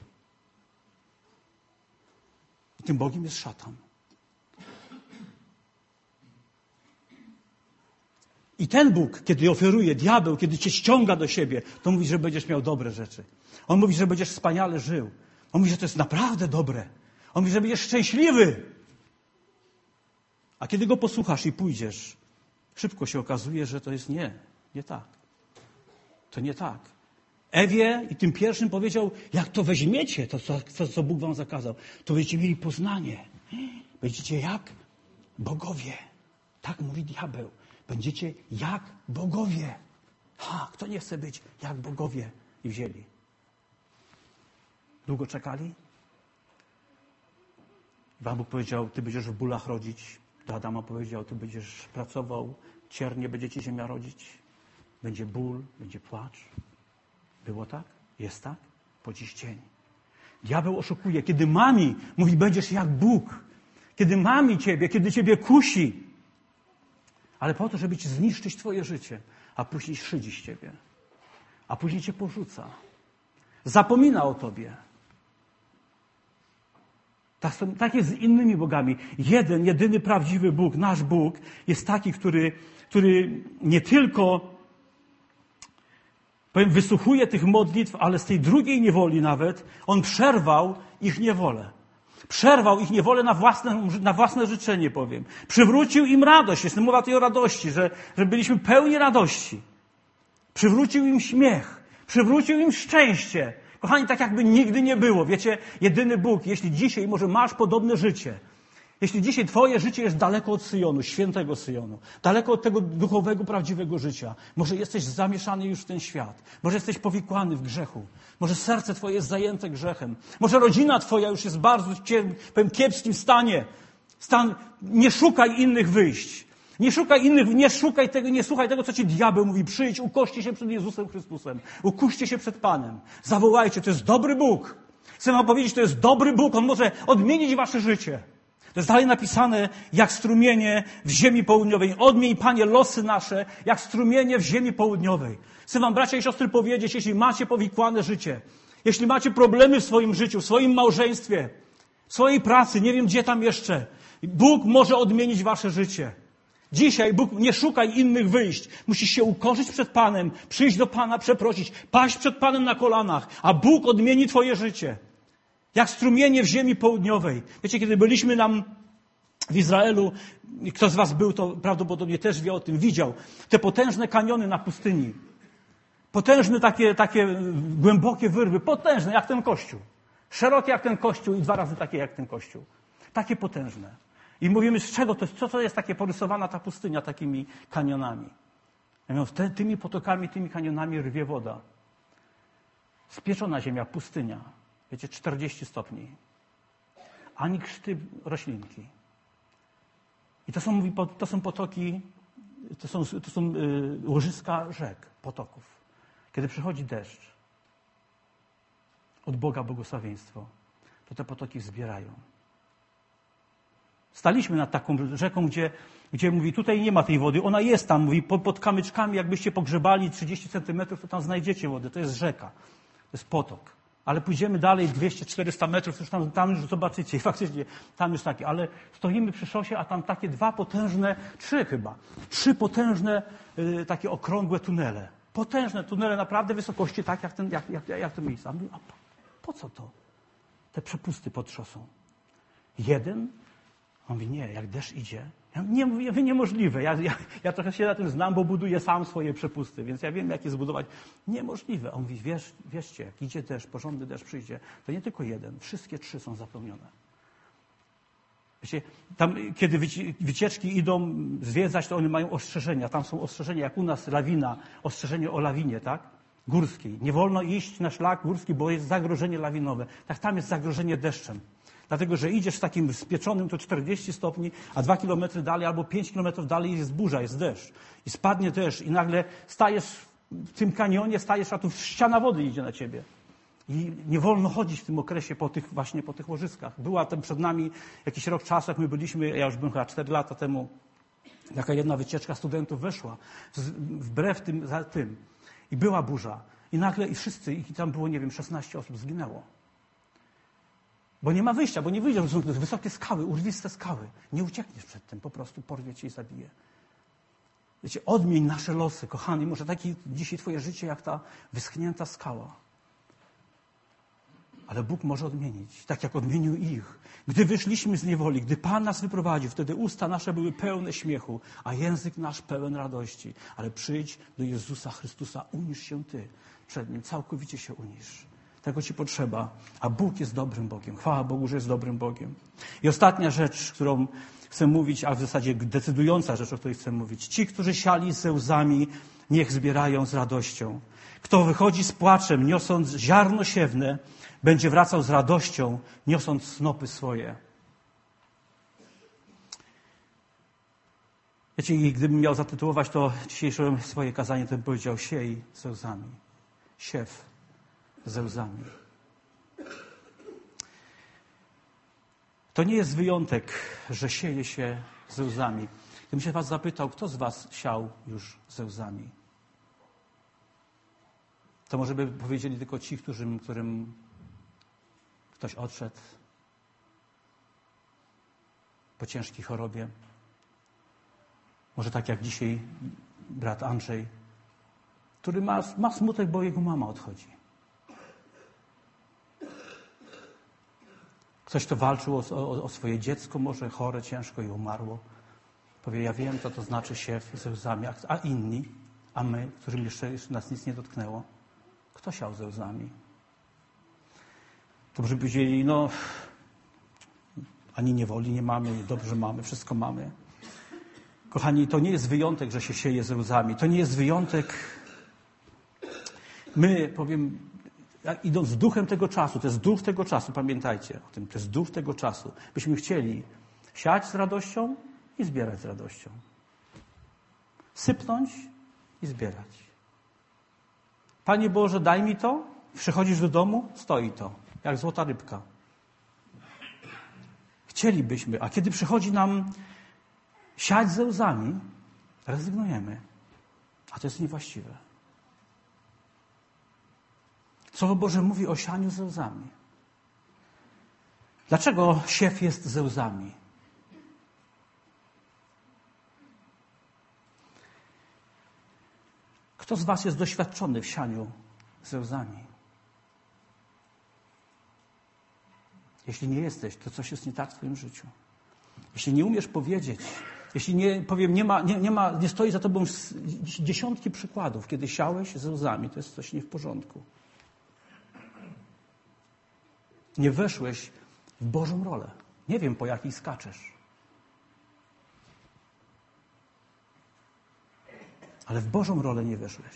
I tym Bogiem jest szatan. I ten Bóg, kiedy oferuje, diabeł, kiedy cię ściąga do siebie, to mówi, że będziesz miał dobre rzeczy. On mówi, że będziesz wspaniale żył. On mówi, że to jest naprawdę dobre. On mówi, że będziesz szczęśliwy. A kiedy go posłuchasz i pójdziesz, szybko się okazuje, że to jest nie, nie tak. To nie tak. Ewie i tym pierwszym powiedział, jak to weźmiecie, to co, to, co Bóg wam zakazał, to będziecie mieli poznanie. Będziecie jak bogowie. Tak mówi diabeł. Będziecie jak bogowie. Ha, kto nie chce być jak bogowie? I wzięli. Długo czekali? Pan Bóg powiedział, ty będziesz w bólach rodzić. Do Adama powiedział, ty będziesz pracował, ciernie będzie ci ziemia rodzić. Będzie ból, będzie płacz. Było tak? Jest tak? Po dziś dzień. Diabeł oszukuje. Kiedy mami mówi, będziesz jak Bóg. Kiedy mami ciebie, kiedy ciebie kusi. Ale po to, żeby ci zniszczyć twoje życie. A później szydzi z ciebie. A później cię porzuca. Zapomina o tobie. Tak, tak jest z innymi bogami. Jeden, jedyny prawdziwy Bóg, nasz Bóg, jest taki, który, który nie tylko Powiem, wysłuchuje tych modlitw, ale z tej drugiej niewoli nawet on przerwał ich niewolę. Przerwał ich niewolę na własne, na własne życzenie, powiem. Przywrócił im radość. Jest mowa tutaj o radości, że, że byliśmy pełni radości. Przywrócił im śmiech. Przywrócił im szczęście. Kochani, tak jakby nigdy nie było. Wiecie, jedyny Bóg, jeśli dzisiaj może masz podobne życie, jeśli dzisiaj twoje życie jest daleko od Syjonu, świętego Syjonu, daleko od tego duchowego, prawdziwego życia, może jesteś zamieszany już w ten świat, może jesteś powikłany w grzechu, może serce twoje jest zajęte grzechem, może rodzina twoja już jest w bardzo powiem, kiepskim stanie. Stan, nie szukaj innych wyjść. Nie szukaj innych, nie szukaj tego, nie słuchaj tego, co ci diabeł mówi. Przyjdź, ukoście się przed Jezusem Chrystusem. Ukuście się przed Panem. Zawołajcie, to jest dobry Bóg. Chcę wam powiedzieć, to jest dobry Bóg. On może odmienić wasze życie. To jest dalej napisane, jak strumienie w ziemi południowej. Odmień, Panie, losy nasze, jak strumienie w ziemi południowej. Chcę wam, bracia i siostry, powiedzieć, jeśli macie powikłane życie, jeśli macie problemy w swoim życiu, w swoim małżeństwie, w swojej pracy, nie wiem gdzie tam jeszcze, Bóg może odmienić wasze życie. Dzisiaj Bóg, nie szukaj innych wyjść. Musisz się ukorzyć przed Panem, przyjść do Pana, przeprosić, paść przed Panem na kolanach, a Bóg odmieni twoje życie. Jak strumienie w ziemi południowej. Wiecie, kiedy byliśmy nam w Izraelu, kto z was był, to prawdopodobnie też wie o tym, widział te potężne kaniony na pustyni. Potężne takie, takie głębokie wyrwy, potężne jak ten kościół. Szerokie jak ten kościół i dwa razy takie jak ten kościół. Takie potężne. I mówimy, z czego to jest, co to jest takie porysowana ta pustynia takimi kanionami. Te, tymi potokami, tymi kanionami rwie woda. Spieczona ziemia, pustynia. Wiecie, czterdzieści stopni. Ani krzty roślinki. I to są, mówi, to są potoki, to są, to są yy, łożyska rzek, potoków. Kiedy przychodzi deszcz, od Boga błogosławieństwo, to te potoki wzbierają. Staliśmy nad taką rzeką, gdzie, gdzie mówi, tutaj nie ma tej wody, ona jest tam, mówi, pod, pod kamyczkami, jakbyście pogrzebali trzydzieści centymetrów, to tam znajdziecie wodę, to jest rzeka, to jest potok. Ale pójdziemy dalej, dwieście czterysta metrów, to już tam, tam już zobaczycie, i faktycznie tam już takie, ale stoimy przy szosie, a tam takie dwa potężne, trzy chyba, trzy potężne, y, takie okrągłe tunele. Potężne tunele, naprawdę wysokości, tak jak, ten, jak, jak, jak to miejsce. A, mówię, a po, po co to? Te przepusty pod szosą. Jeden. On mówi, nie, jak deszcz idzie. Ja mówię, nie, mówię, niemożliwe. Ja, ja, ja trochę się na tym znam, bo buduję sam swoje przepusty, więc ja wiem, jak je zbudować. Niemożliwe. On mówi, wiesz, wierzcie, jak idzie deszcz, porządny deszcz przyjdzie, to nie tylko jeden, wszystkie trzy są zapełnione. Wiecie, tam, kiedy wycieczki idą zwiedzać, to one mają ostrzeżenia. Tam są ostrzeżenia, jak u nas lawina, ostrzeżenie o lawinie, tak? Górskiej. Nie wolno iść na szlak górski, bo jest zagrożenie lawinowe. Tak, tam jest zagrożenie deszczem. Dlatego, że idziesz takim spieczonym, to czterdzieści stopni, a dwa kilometry dalej albo pięć kilometrów dalej jest burza, jest deszcz. I spadnie deszcz i nagle stajesz w tym kanionie, stajesz, a tu ściana wody idzie na ciebie. I nie wolno chodzić w tym okresie po tych, właśnie po tych łożyskach. Była tam przed nami jakiś rok czasu, jak my byliśmy, ja już byłem chyba cztery lata temu, taka jedna wycieczka studentów weszła, wbrew tym, za tym. I była burza. I nagle i wszyscy, i tam było, nie wiem, szesnaście osób zginęło. Bo nie ma wyjścia, bo nie wyjdziesz, to są wysokie skały, urwiste skały. Nie uciekniesz przed tym, po prostu porwie cię i zabije. Wiecie, odmień nasze losy, kochani. Może takie dzisiaj twoje życie jak ta wyschnięta skała. Ale Bóg może odmienić, tak jak odmienił ich. Gdy wyszliśmy z niewoli, gdy Pan nas wyprowadził, wtedy usta nasze były pełne śmiechu, a język nasz pełen radości. Ale przyjdź do Jezusa Chrystusa, unisz się Ty przed Nim, całkowicie się unisz. Tego ci potrzeba, a Bóg jest dobrym Bogiem. Chwała Bogu, że jest dobrym Bogiem. I ostatnia rzecz, którą chcę mówić, a w zasadzie decydująca rzecz, o której chcę mówić. Ci, którzy siali ze łzami, niech zbierają z radością. Kto wychodzi z płaczem, niosąc ziarno siewne, będzie wracał z radością, niosąc snopy swoje. Wiecie, i gdybym miał zatytułować to dzisiejsze swoje kazanie, to bym powiedział siej ze łzami. Siew ze łzami. To nie jest wyjątek, że sieje się ze łzami. Gdybym się was zapytał, kto z was siał już ze łzami? To może by powiedzieli tylko ci, którym, którym ktoś odszedł po ciężkiej chorobie. Może tak jak dzisiaj brat Andrzej. który ma, ma smutek, bo jego mama odchodzi. Ktoś, kto walczył o, o, o swoje dziecko, może chore, ciężko i umarło. Powie, ja wiem, co to znaczy siew ze łzami, a inni, a my, którym jeszcze, jeszcze nas nic nie dotknęło, kto siał ze łzami? To by powiedzieli, no, ani niewoli nie mamy, dobrze mamy, wszystko mamy. Kochani, to nie jest wyjątek, że się sieje ze łzami. To nie jest wyjątek. My, powiem, idąc duchem tego czasu, to jest duch tego czasu, pamiętajcie o tym, to jest duch tego czasu. Byśmy chcieli siać z radością i zbierać z radością. Sypnąć i zbierać. Panie Boże, daj mi to. Przychodzisz do domu, stoi to, jak złota rybka. Chcielibyśmy, a kiedy przychodzi nam siać ze łzami, rezygnujemy. A to jest niewłaściwe. Słowo Boże mówi o sianiu ze łzami. Dlaczego siew jest ze łzami? Kto z was jest doświadczony w sianiu ze łzami? Jeśli nie jesteś, to coś jest nie tak w twoim życiu. Jeśli nie umiesz powiedzieć, jeśli nie, powiem, nie, ma, nie, nie, ma, nie stoi za tobą dziesiątki przykładów, kiedy siałeś ze łzami, to jest coś nie w porządku. Nie weszłeś w Bożą rolę. Nie wiem, po jakiej skaczesz. Ale w Bożą rolę nie weszłeś.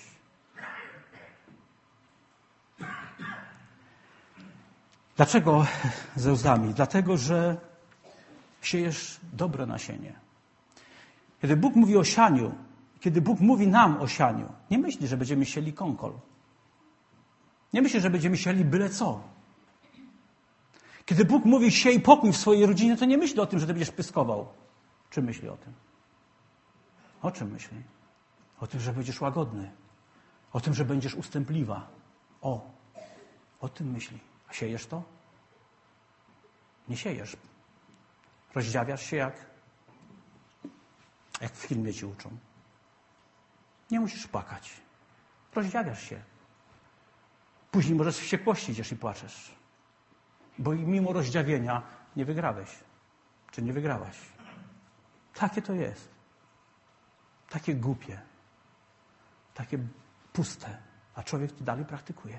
Dlaczego ze łzami? Dlatego, że siejesz dobre nasienie. Kiedy Bóg mówi o sianiu, kiedy Bóg mówi nam o sianiu, nie myśli, że będziemy sieli kąkol. Nie myśli, że będziemy sieli byle co. Kiedy Bóg mówi siej pokój w swojej rodzinie, to nie myśli o tym, że ty będziesz pyskował. Czy myśli o tym? O czym myśli? O tym, że będziesz łagodny. O tym, że będziesz ustępliwa. O, o tym myśli. A siejesz to? Nie siejesz. Rozdziawiasz się jak, jak w filmie ci uczą. Nie musisz płakać. Rozdziawiasz się. Później możesz się pościć, jeśli płaczesz. Bo mimo rozdziawienia nie wygrałeś. Czy nie wygrałaś? Takie to jest. Takie głupie. Takie puste. A człowiek to dalej praktykuje.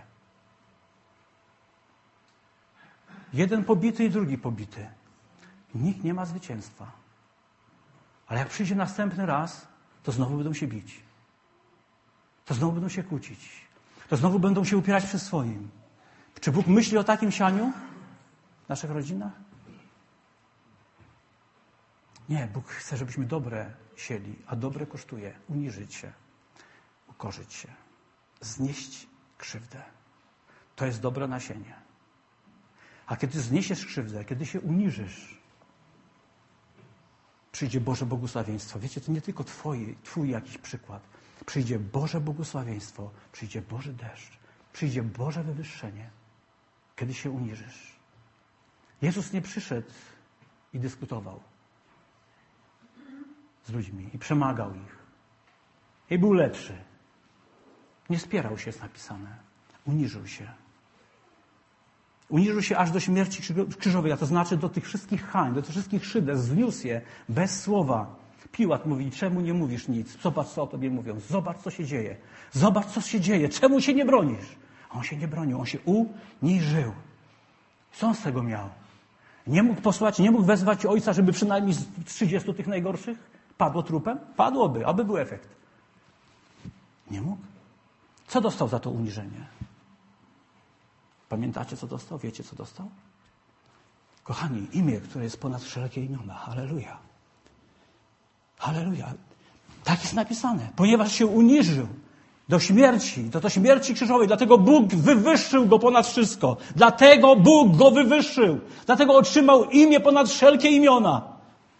Jeden pobity i drugi pobity. Nikt nie ma zwycięstwa. Ale jak przyjdzie następny raz, to znowu będą się bić. To znowu będą się kłócić. To znowu będą się upierać przy swoim. Czy Bóg myśli o takim sianiu w naszych rodzinach? Nie, Bóg chce, żebyśmy dobre sieli, a dobre kosztuje uniżyć się, ukorzyć się, znieść krzywdę. To jest dobre nasienie. A kiedy zniesiesz krzywdę, kiedy się uniżysz, przyjdzie Boże błogosławieństwo. Wiecie, to nie tylko twoi, twój jakiś przykład. Przyjdzie Boże błogosławieństwo, przyjdzie Boży deszcz, przyjdzie Boże wywyższenie, kiedy się uniżysz. Jezus nie przyszedł i dyskutował z ludźmi i przemagał ich. I był lepszy. Nie spierał się, jest napisane. Uniżył się. Uniżył się aż do śmierci krzyżowej, a to znaczy do tych wszystkich hań, do tych wszystkich szyder, zniósł je bez słowa. Piłat mówi, czemu nie mówisz nic? Zobacz, co o tobie mówią. Zobacz, co się dzieje. Zobacz, co się dzieje. Czemu się nie bronisz? A on się nie bronił, on się uniżył. Co on z tego miał? Nie mógł posłać, nie mógł wezwać ojca, żeby przynajmniej z trzydziestu tych najgorszych padło trupem? Padłoby, aby był efekt. Nie mógł. Co dostał za to uniżenie? Pamiętacie, co dostał? Wiecie, co dostał? Kochani, imię, które jest ponad wszelkie imiona. Halleluja. Halleluja. Tak jest napisane. Ponieważ się uniżył do śmierci, do, do śmierci krzyżowej, dlatego Bóg wywyższył go ponad wszystko. Dlatego Bóg go wywyższył. Dlatego otrzymał imię ponad wszelkie imiona.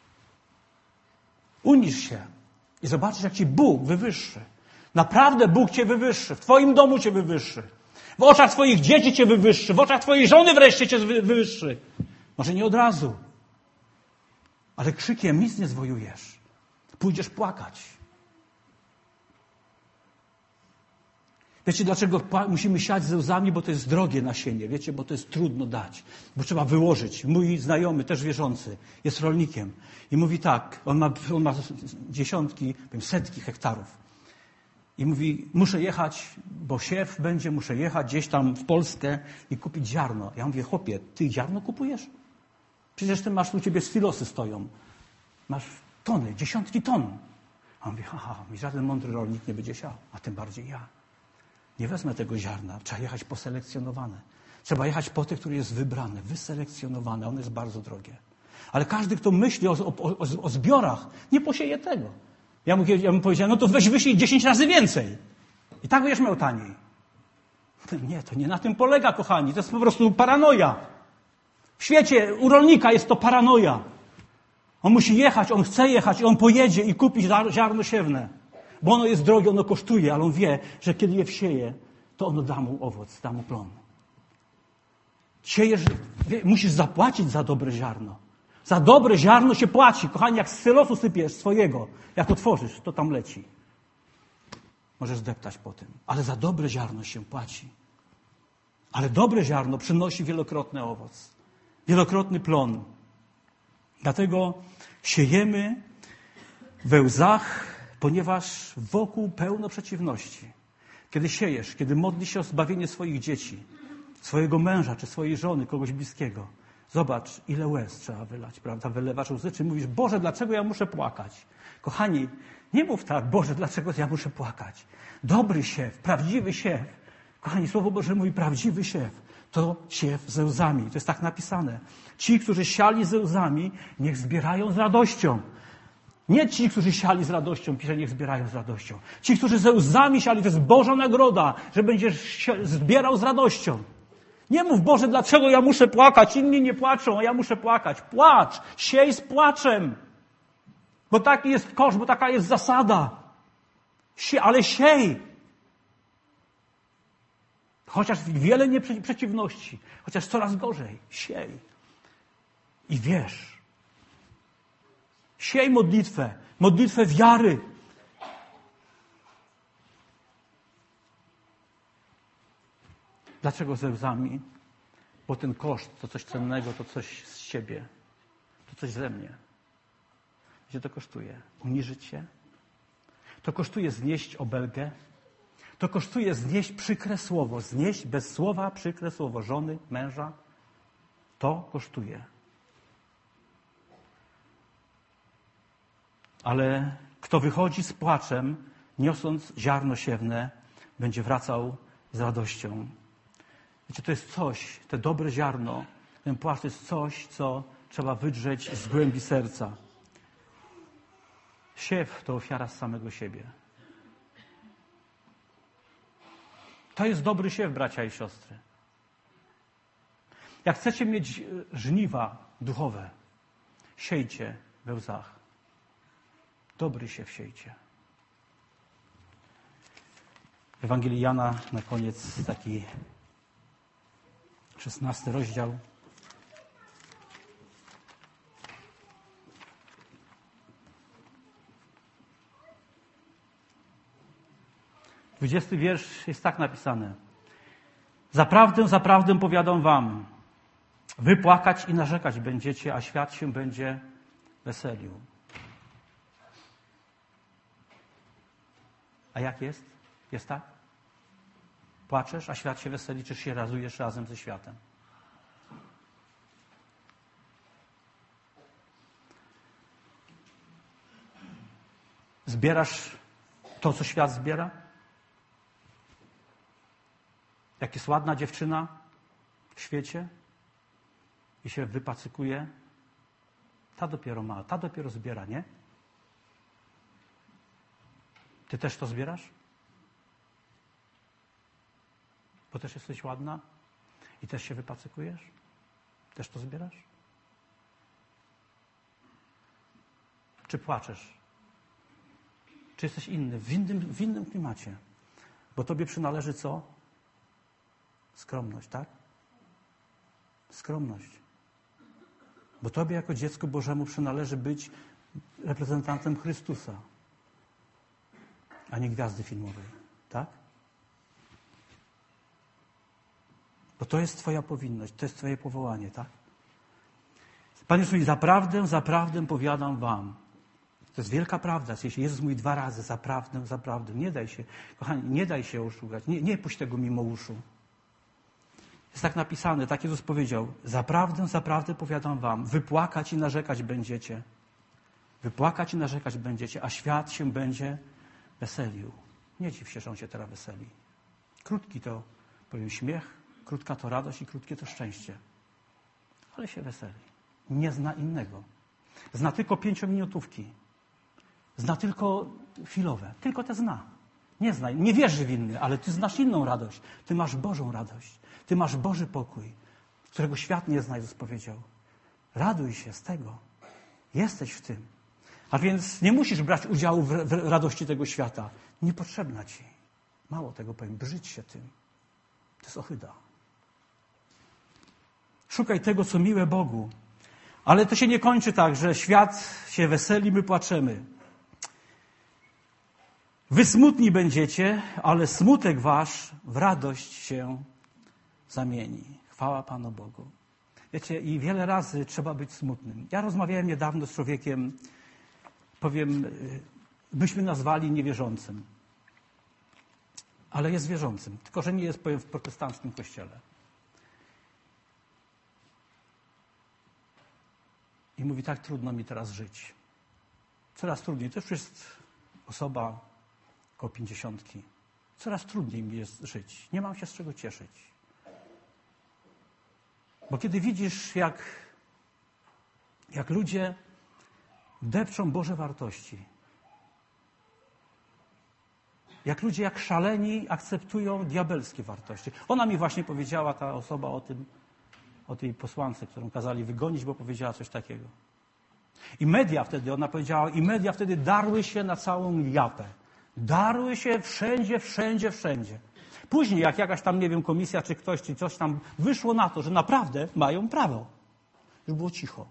Uniż się i zobaczysz, jak ci Bóg wywyższy. Naprawdę Bóg cię wywyższy. W twoim domu cię wywyższy. W oczach twoich dzieci cię wywyższy. W oczach twojej żony wreszcie cię wywyższy. Może nie od razu. Ale krzykiem nic nie zwojujesz. Pójdziesz płakać. Wiecie, dlaczego musimy siać ze łzami? Bo to jest drogie nasienie, wiecie, bo to jest trudno dać, bo trzeba wyłożyć. Mój znajomy, też wierzący, jest rolnikiem i mówi tak, on ma, on ma dziesiątki, setki hektarów. I mówi, muszę jechać, bo siew będzie, muszę jechać gdzieś tam w Polskę i kupić ziarno. Ja mówię, chłopie, ty ziarno kupujesz? Przecież ty masz, u ciebie silosy stoją. Masz tony, dziesiątki ton. A on mówi, haha, mi żaden mądry rolnik nie będzie siał, a tym bardziej ja. Nie wezmę tego ziarna, trzeba jechać poselekcjonowane. Trzeba jechać po tych, które jest wybrane, wyselekcjonowane, one jest bardzo drogie. Ale każdy, kto myśli o, o, o, o zbiorach, nie posieje tego. Ja mu, ja mu powiedziałem, no to weź wyślij dziesięć razy więcej. I tak będziesz miał taniej. Nie, to nie na tym polega, kochani. To jest po prostu paranoja. W świecie u rolnika jest to paranoja. On musi jechać, on chce jechać i on pojedzie i kupić ziarno siewne. Bo ono jest drogie, ono kosztuje, ale on wie, że kiedy je wsieje, to ono da mu owoc, da mu plon. Siejesz, wie, musisz zapłacić za dobre ziarno. Za dobre ziarno się płaci. Kochani, jak z sylosu sypiesz swojego, jak otworzysz, to tam leci. Możesz deptać po tym. Ale za dobre ziarno się płaci. Ale dobre ziarno przynosi wielokrotny owoc. Wielokrotny plon. Dlatego siejemy we łzach, ponieważ wokół pełno przeciwności. Kiedy siejesz, kiedy modlisz się o zbawienie swoich dzieci, swojego męża czy swojej żony, kogoś bliskiego, zobacz, ile łez trzeba wylać, prawda? Wylewasz łzy, czy mówisz, Boże, dlaczego ja muszę płakać? Kochani, nie mów tak, Boże, dlaczego ja muszę płakać? Dobry siew, prawdziwy siew. Kochani, Słowo Boże mówi, prawdziwy siew to siew ze łzami. To jest tak napisane. Ci, którzy siali ze łzami, niech zbierają z radością. Nie ci, którzy siali z radością, pisze, niech zbierają z radością. Ci, którzy ze łzami siali, to jest Boża nagroda, że będziesz zbierał z radością. Nie mów, Boże, dlaczego ja muszę płakać? Inni nie płaczą, a ja muszę płakać. Płacz, siej z płaczem. Bo taki jest koszt, bo taka jest zasada. Sie, ale siej. Chociaż wiele nieprzeciwności, chociaż coraz gorzej. Siej. I wiesz. Siej modlitwę, modlitwę wiary. Dlaczego ze łzami? Bo ten koszt to coś cennego, to coś z siebie, to coś ze mnie. Gdzie to kosztuje? Uniżyć się? To kosztuje znieść obelgę? To kosztuje znieść przykre słowo. Znieść bez słowa przykre słowo żony, męża. To kosztuje. Ale kto wychodzi z płaczem, niosąc ziarno siewne, będzie wracał z radością. Wiecie, to jest coś, te dobre ziarno, ten płacz to jest coś, co trzeba wydrzeć z głębi serca. Siew to ofiara z samego siebie. To jest dobry siew, bracia i siostry. Jak chcecie mieć żniwa duchowe, siejcie we łzach. Dobry siew siejcie. W Ewangelii Jana na koniec taki szesnasty rozdział. Dwudziesty wiersz jest tak napisany. Zaprawdę, zaprawdę powiadam wam, wy płakać i narzekać będziecie, a świat się będzie weselił. A jak jest? Jest tak? Płaczesz, a świat się weseli, czy się razujesz razem ze światem? Zbierasz to, co świat zbiera? Jak jest ładna dziewczyna w świecie i się wypacykuje, ta dopiero ma, ta dopiero zbiera, nie? Ty też to zbierasz? Bo też jesteś ładna i też się wypacykujesz? Też to zbierasz? Czy płaczesz? Czy jesteś inny, w innym, w innym klimacie? Bo tobie przynależy co? Skromność, tak? Skromność. Bo tobie jako dziecku Bożemu przynależy być reprezentantem Chrystusa, a nie gwiazdy filmowej, tak? Bo to jest twoja powinność, to jest twoje powołanie, tak? Pan Jezus mówi, zaprawdę, zaprawdę powiadam wam. To jest wielka prawda. Jeśli Jezus mówi dwa razy, zaprawdę, zaprawdę. Nie daj się, kochani, nie daj się oszukać. Nie, nie puść tego mimo uszu. Jest tak napisane, tak Jezus powiedział. Zaprawdę, zaprawdę powiadam wam. Wypłakać i narzekać będziecie. Wypłakać i narzekać będziecie, a świat się będzie weselił. Nie dziw się, że on się teraz weseli. Krótki to, powiem, śmiech, krótka to radość i krótkie to szczęście. Ale się weseli. Nie zna innego. Zna tylko pięciominutówki. Zna tylko chwilowe. Tylko te zna. Nie zna. Nie wierzy w inny, ale ty znasz inną radość. Ty masz Bożą radość. Ty masz Boży pokój, którego świat nie zna, Jezus powiedział. Raduj się z tego. Jesteś w tym. A więc nie musisz brać udziału w, w radości tego świata. Niepotrzebna ci. Mało tego powiem. Brzydź się tym. To jest ohyda. Szukaj tego, co miłe Bogu. Ale to się nie kończy tak, że świat się weseli, my płaczemy. Wy smutni będziecie, ale smutek wasz w radość się zamieni. Chwała Panu Bogu. Wiecie, i wiele razy trzeba być smutnym. Ja rozmawiałem niedawno z człowiekiem, powiem, byśmy nazwali niewierzącym. Ale jest wierzącym, tylko że nie jest, powiem, w protestanckim kościele. I mówi, tak trudno mi teraz żyć. Coraz trudniej. To już jest osoba około pięćdziesiątki. Coraz trudniej mi jest żyć. Nie mam się z czego cieszyć. Bo kiedy widzisz, jak, jak ludzie depczą Boże wartości, jak ludzie jak szaleni akceptują diabelskie wartości. Ona mi właśnie powiedziała, ta osoba, o tym, o tej posłance, którą kazali wygonić, bo powiedziała coś takiego. I media wtedy, ona powiedziała, i media wtedy darły się na całą japę. Darły się wszędzie, wszędzie, wszędzie. Później, jak jakaś tam, nie wiem, komisja czy ktoś, czy coś tam, wyszło na to, że naprawdę mają prawo. Już było cicho.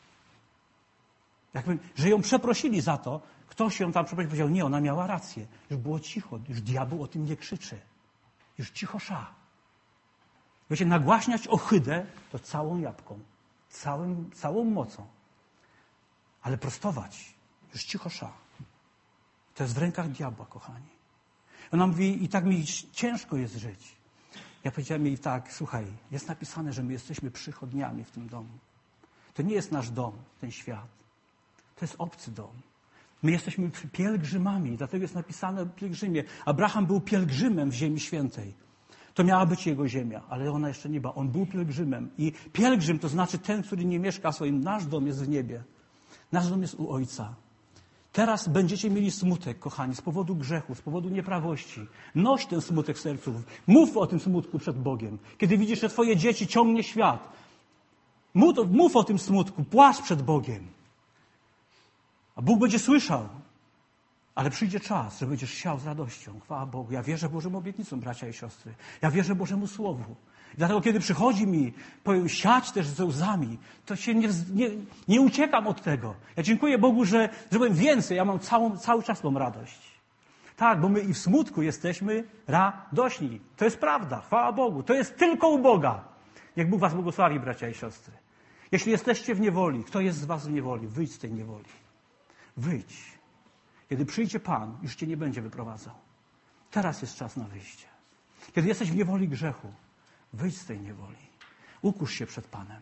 Jakby, że ją przeprosili za to, ktoś ją tam przeprosił, powiedział, nie, ona miała rację. Już było cicho, już diabeł o tym nie krzyczy. Już cicho sza. Wiecie, nagłaśniać ohydę to całą jabłką, całym, całą mocą. Ale prostować, już cicho sza. To jest w rękach diabła, kochani. Ona mówi, i tak mi ciężko jest żyć. Ja powiedziałem jej tak, słuchaj, jest napisane, że my jesteśmy przychodniami w tym domu. To nie jest nasz dom, ten świat. To jest obcy dom. My jesteśmy pielgrzymami, dlatego jest napisane o pielgrzymie. Abraham był pielgrzymem w ziemi świętej. To miała być jego ziemia, ale ona jeszcze nie była. On był pielgrzymem. I pielgrzym to znaczy ten, który nie mieszka w swoim. Nasz dom jest w niebie. Nasz dom jest u Ojca. Teraz będziecie mieli smutek, kochani, z powodu grzechu, z powodu nieprawości. Noś ten smutek w sercu. Mów o tym smutku przed Bogiem. Kiedy widzisz, że twoje dzieci ciągnie świat. Mów, mów o tym smutku, płacz przed Bogiem. A Bóg będzie słyszał. Ale przyjdzie czas, że będziesz siał z radością. Chwała Bogu. Ja wierzę Bożym obietnicom, bracia i siostry. Ja wierzę Bożemu Słowu. I dlatego, kiedy przychodzi mi powiem, siać też ze łzami, to się nie, nie, nie uciekam od tego. Ja dziękuję Bogu, że, że byłem więcej. Ja mam całą, cały czas mam radość. Tak, bo my i w smutku jesteśmy radośni. To jest prawda. Chwała Bogu. To jest tylko u Boga. Niech Bóg was błogosławi, bracia i siostry. Jeśli jesteście w niewoli, kto jest z was w niewoli? Wyjdź z tej niewoli. Wyjdź. Kiedy przyjdzie Pan, już cię nie będzie wyprowadzał. Teraz jest czas na wyjście. Kiedy jesteś w niewoli grzechu, wyjdź z tej niewoli. Ukusz się przed Panem.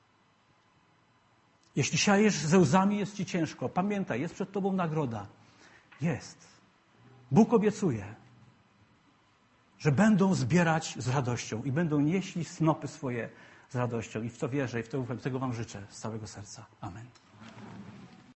Jeśli siajesz ze łzami, jest ci ciężko. Pamiętaj, jest przed tobą nagroda. Jest. Bóg obiecuje, że będą zbierać z radością i będą nieśli snopy swoje z radością. I w to wierzę i w to ufam. Tego wam życzę z całego serca. Amen.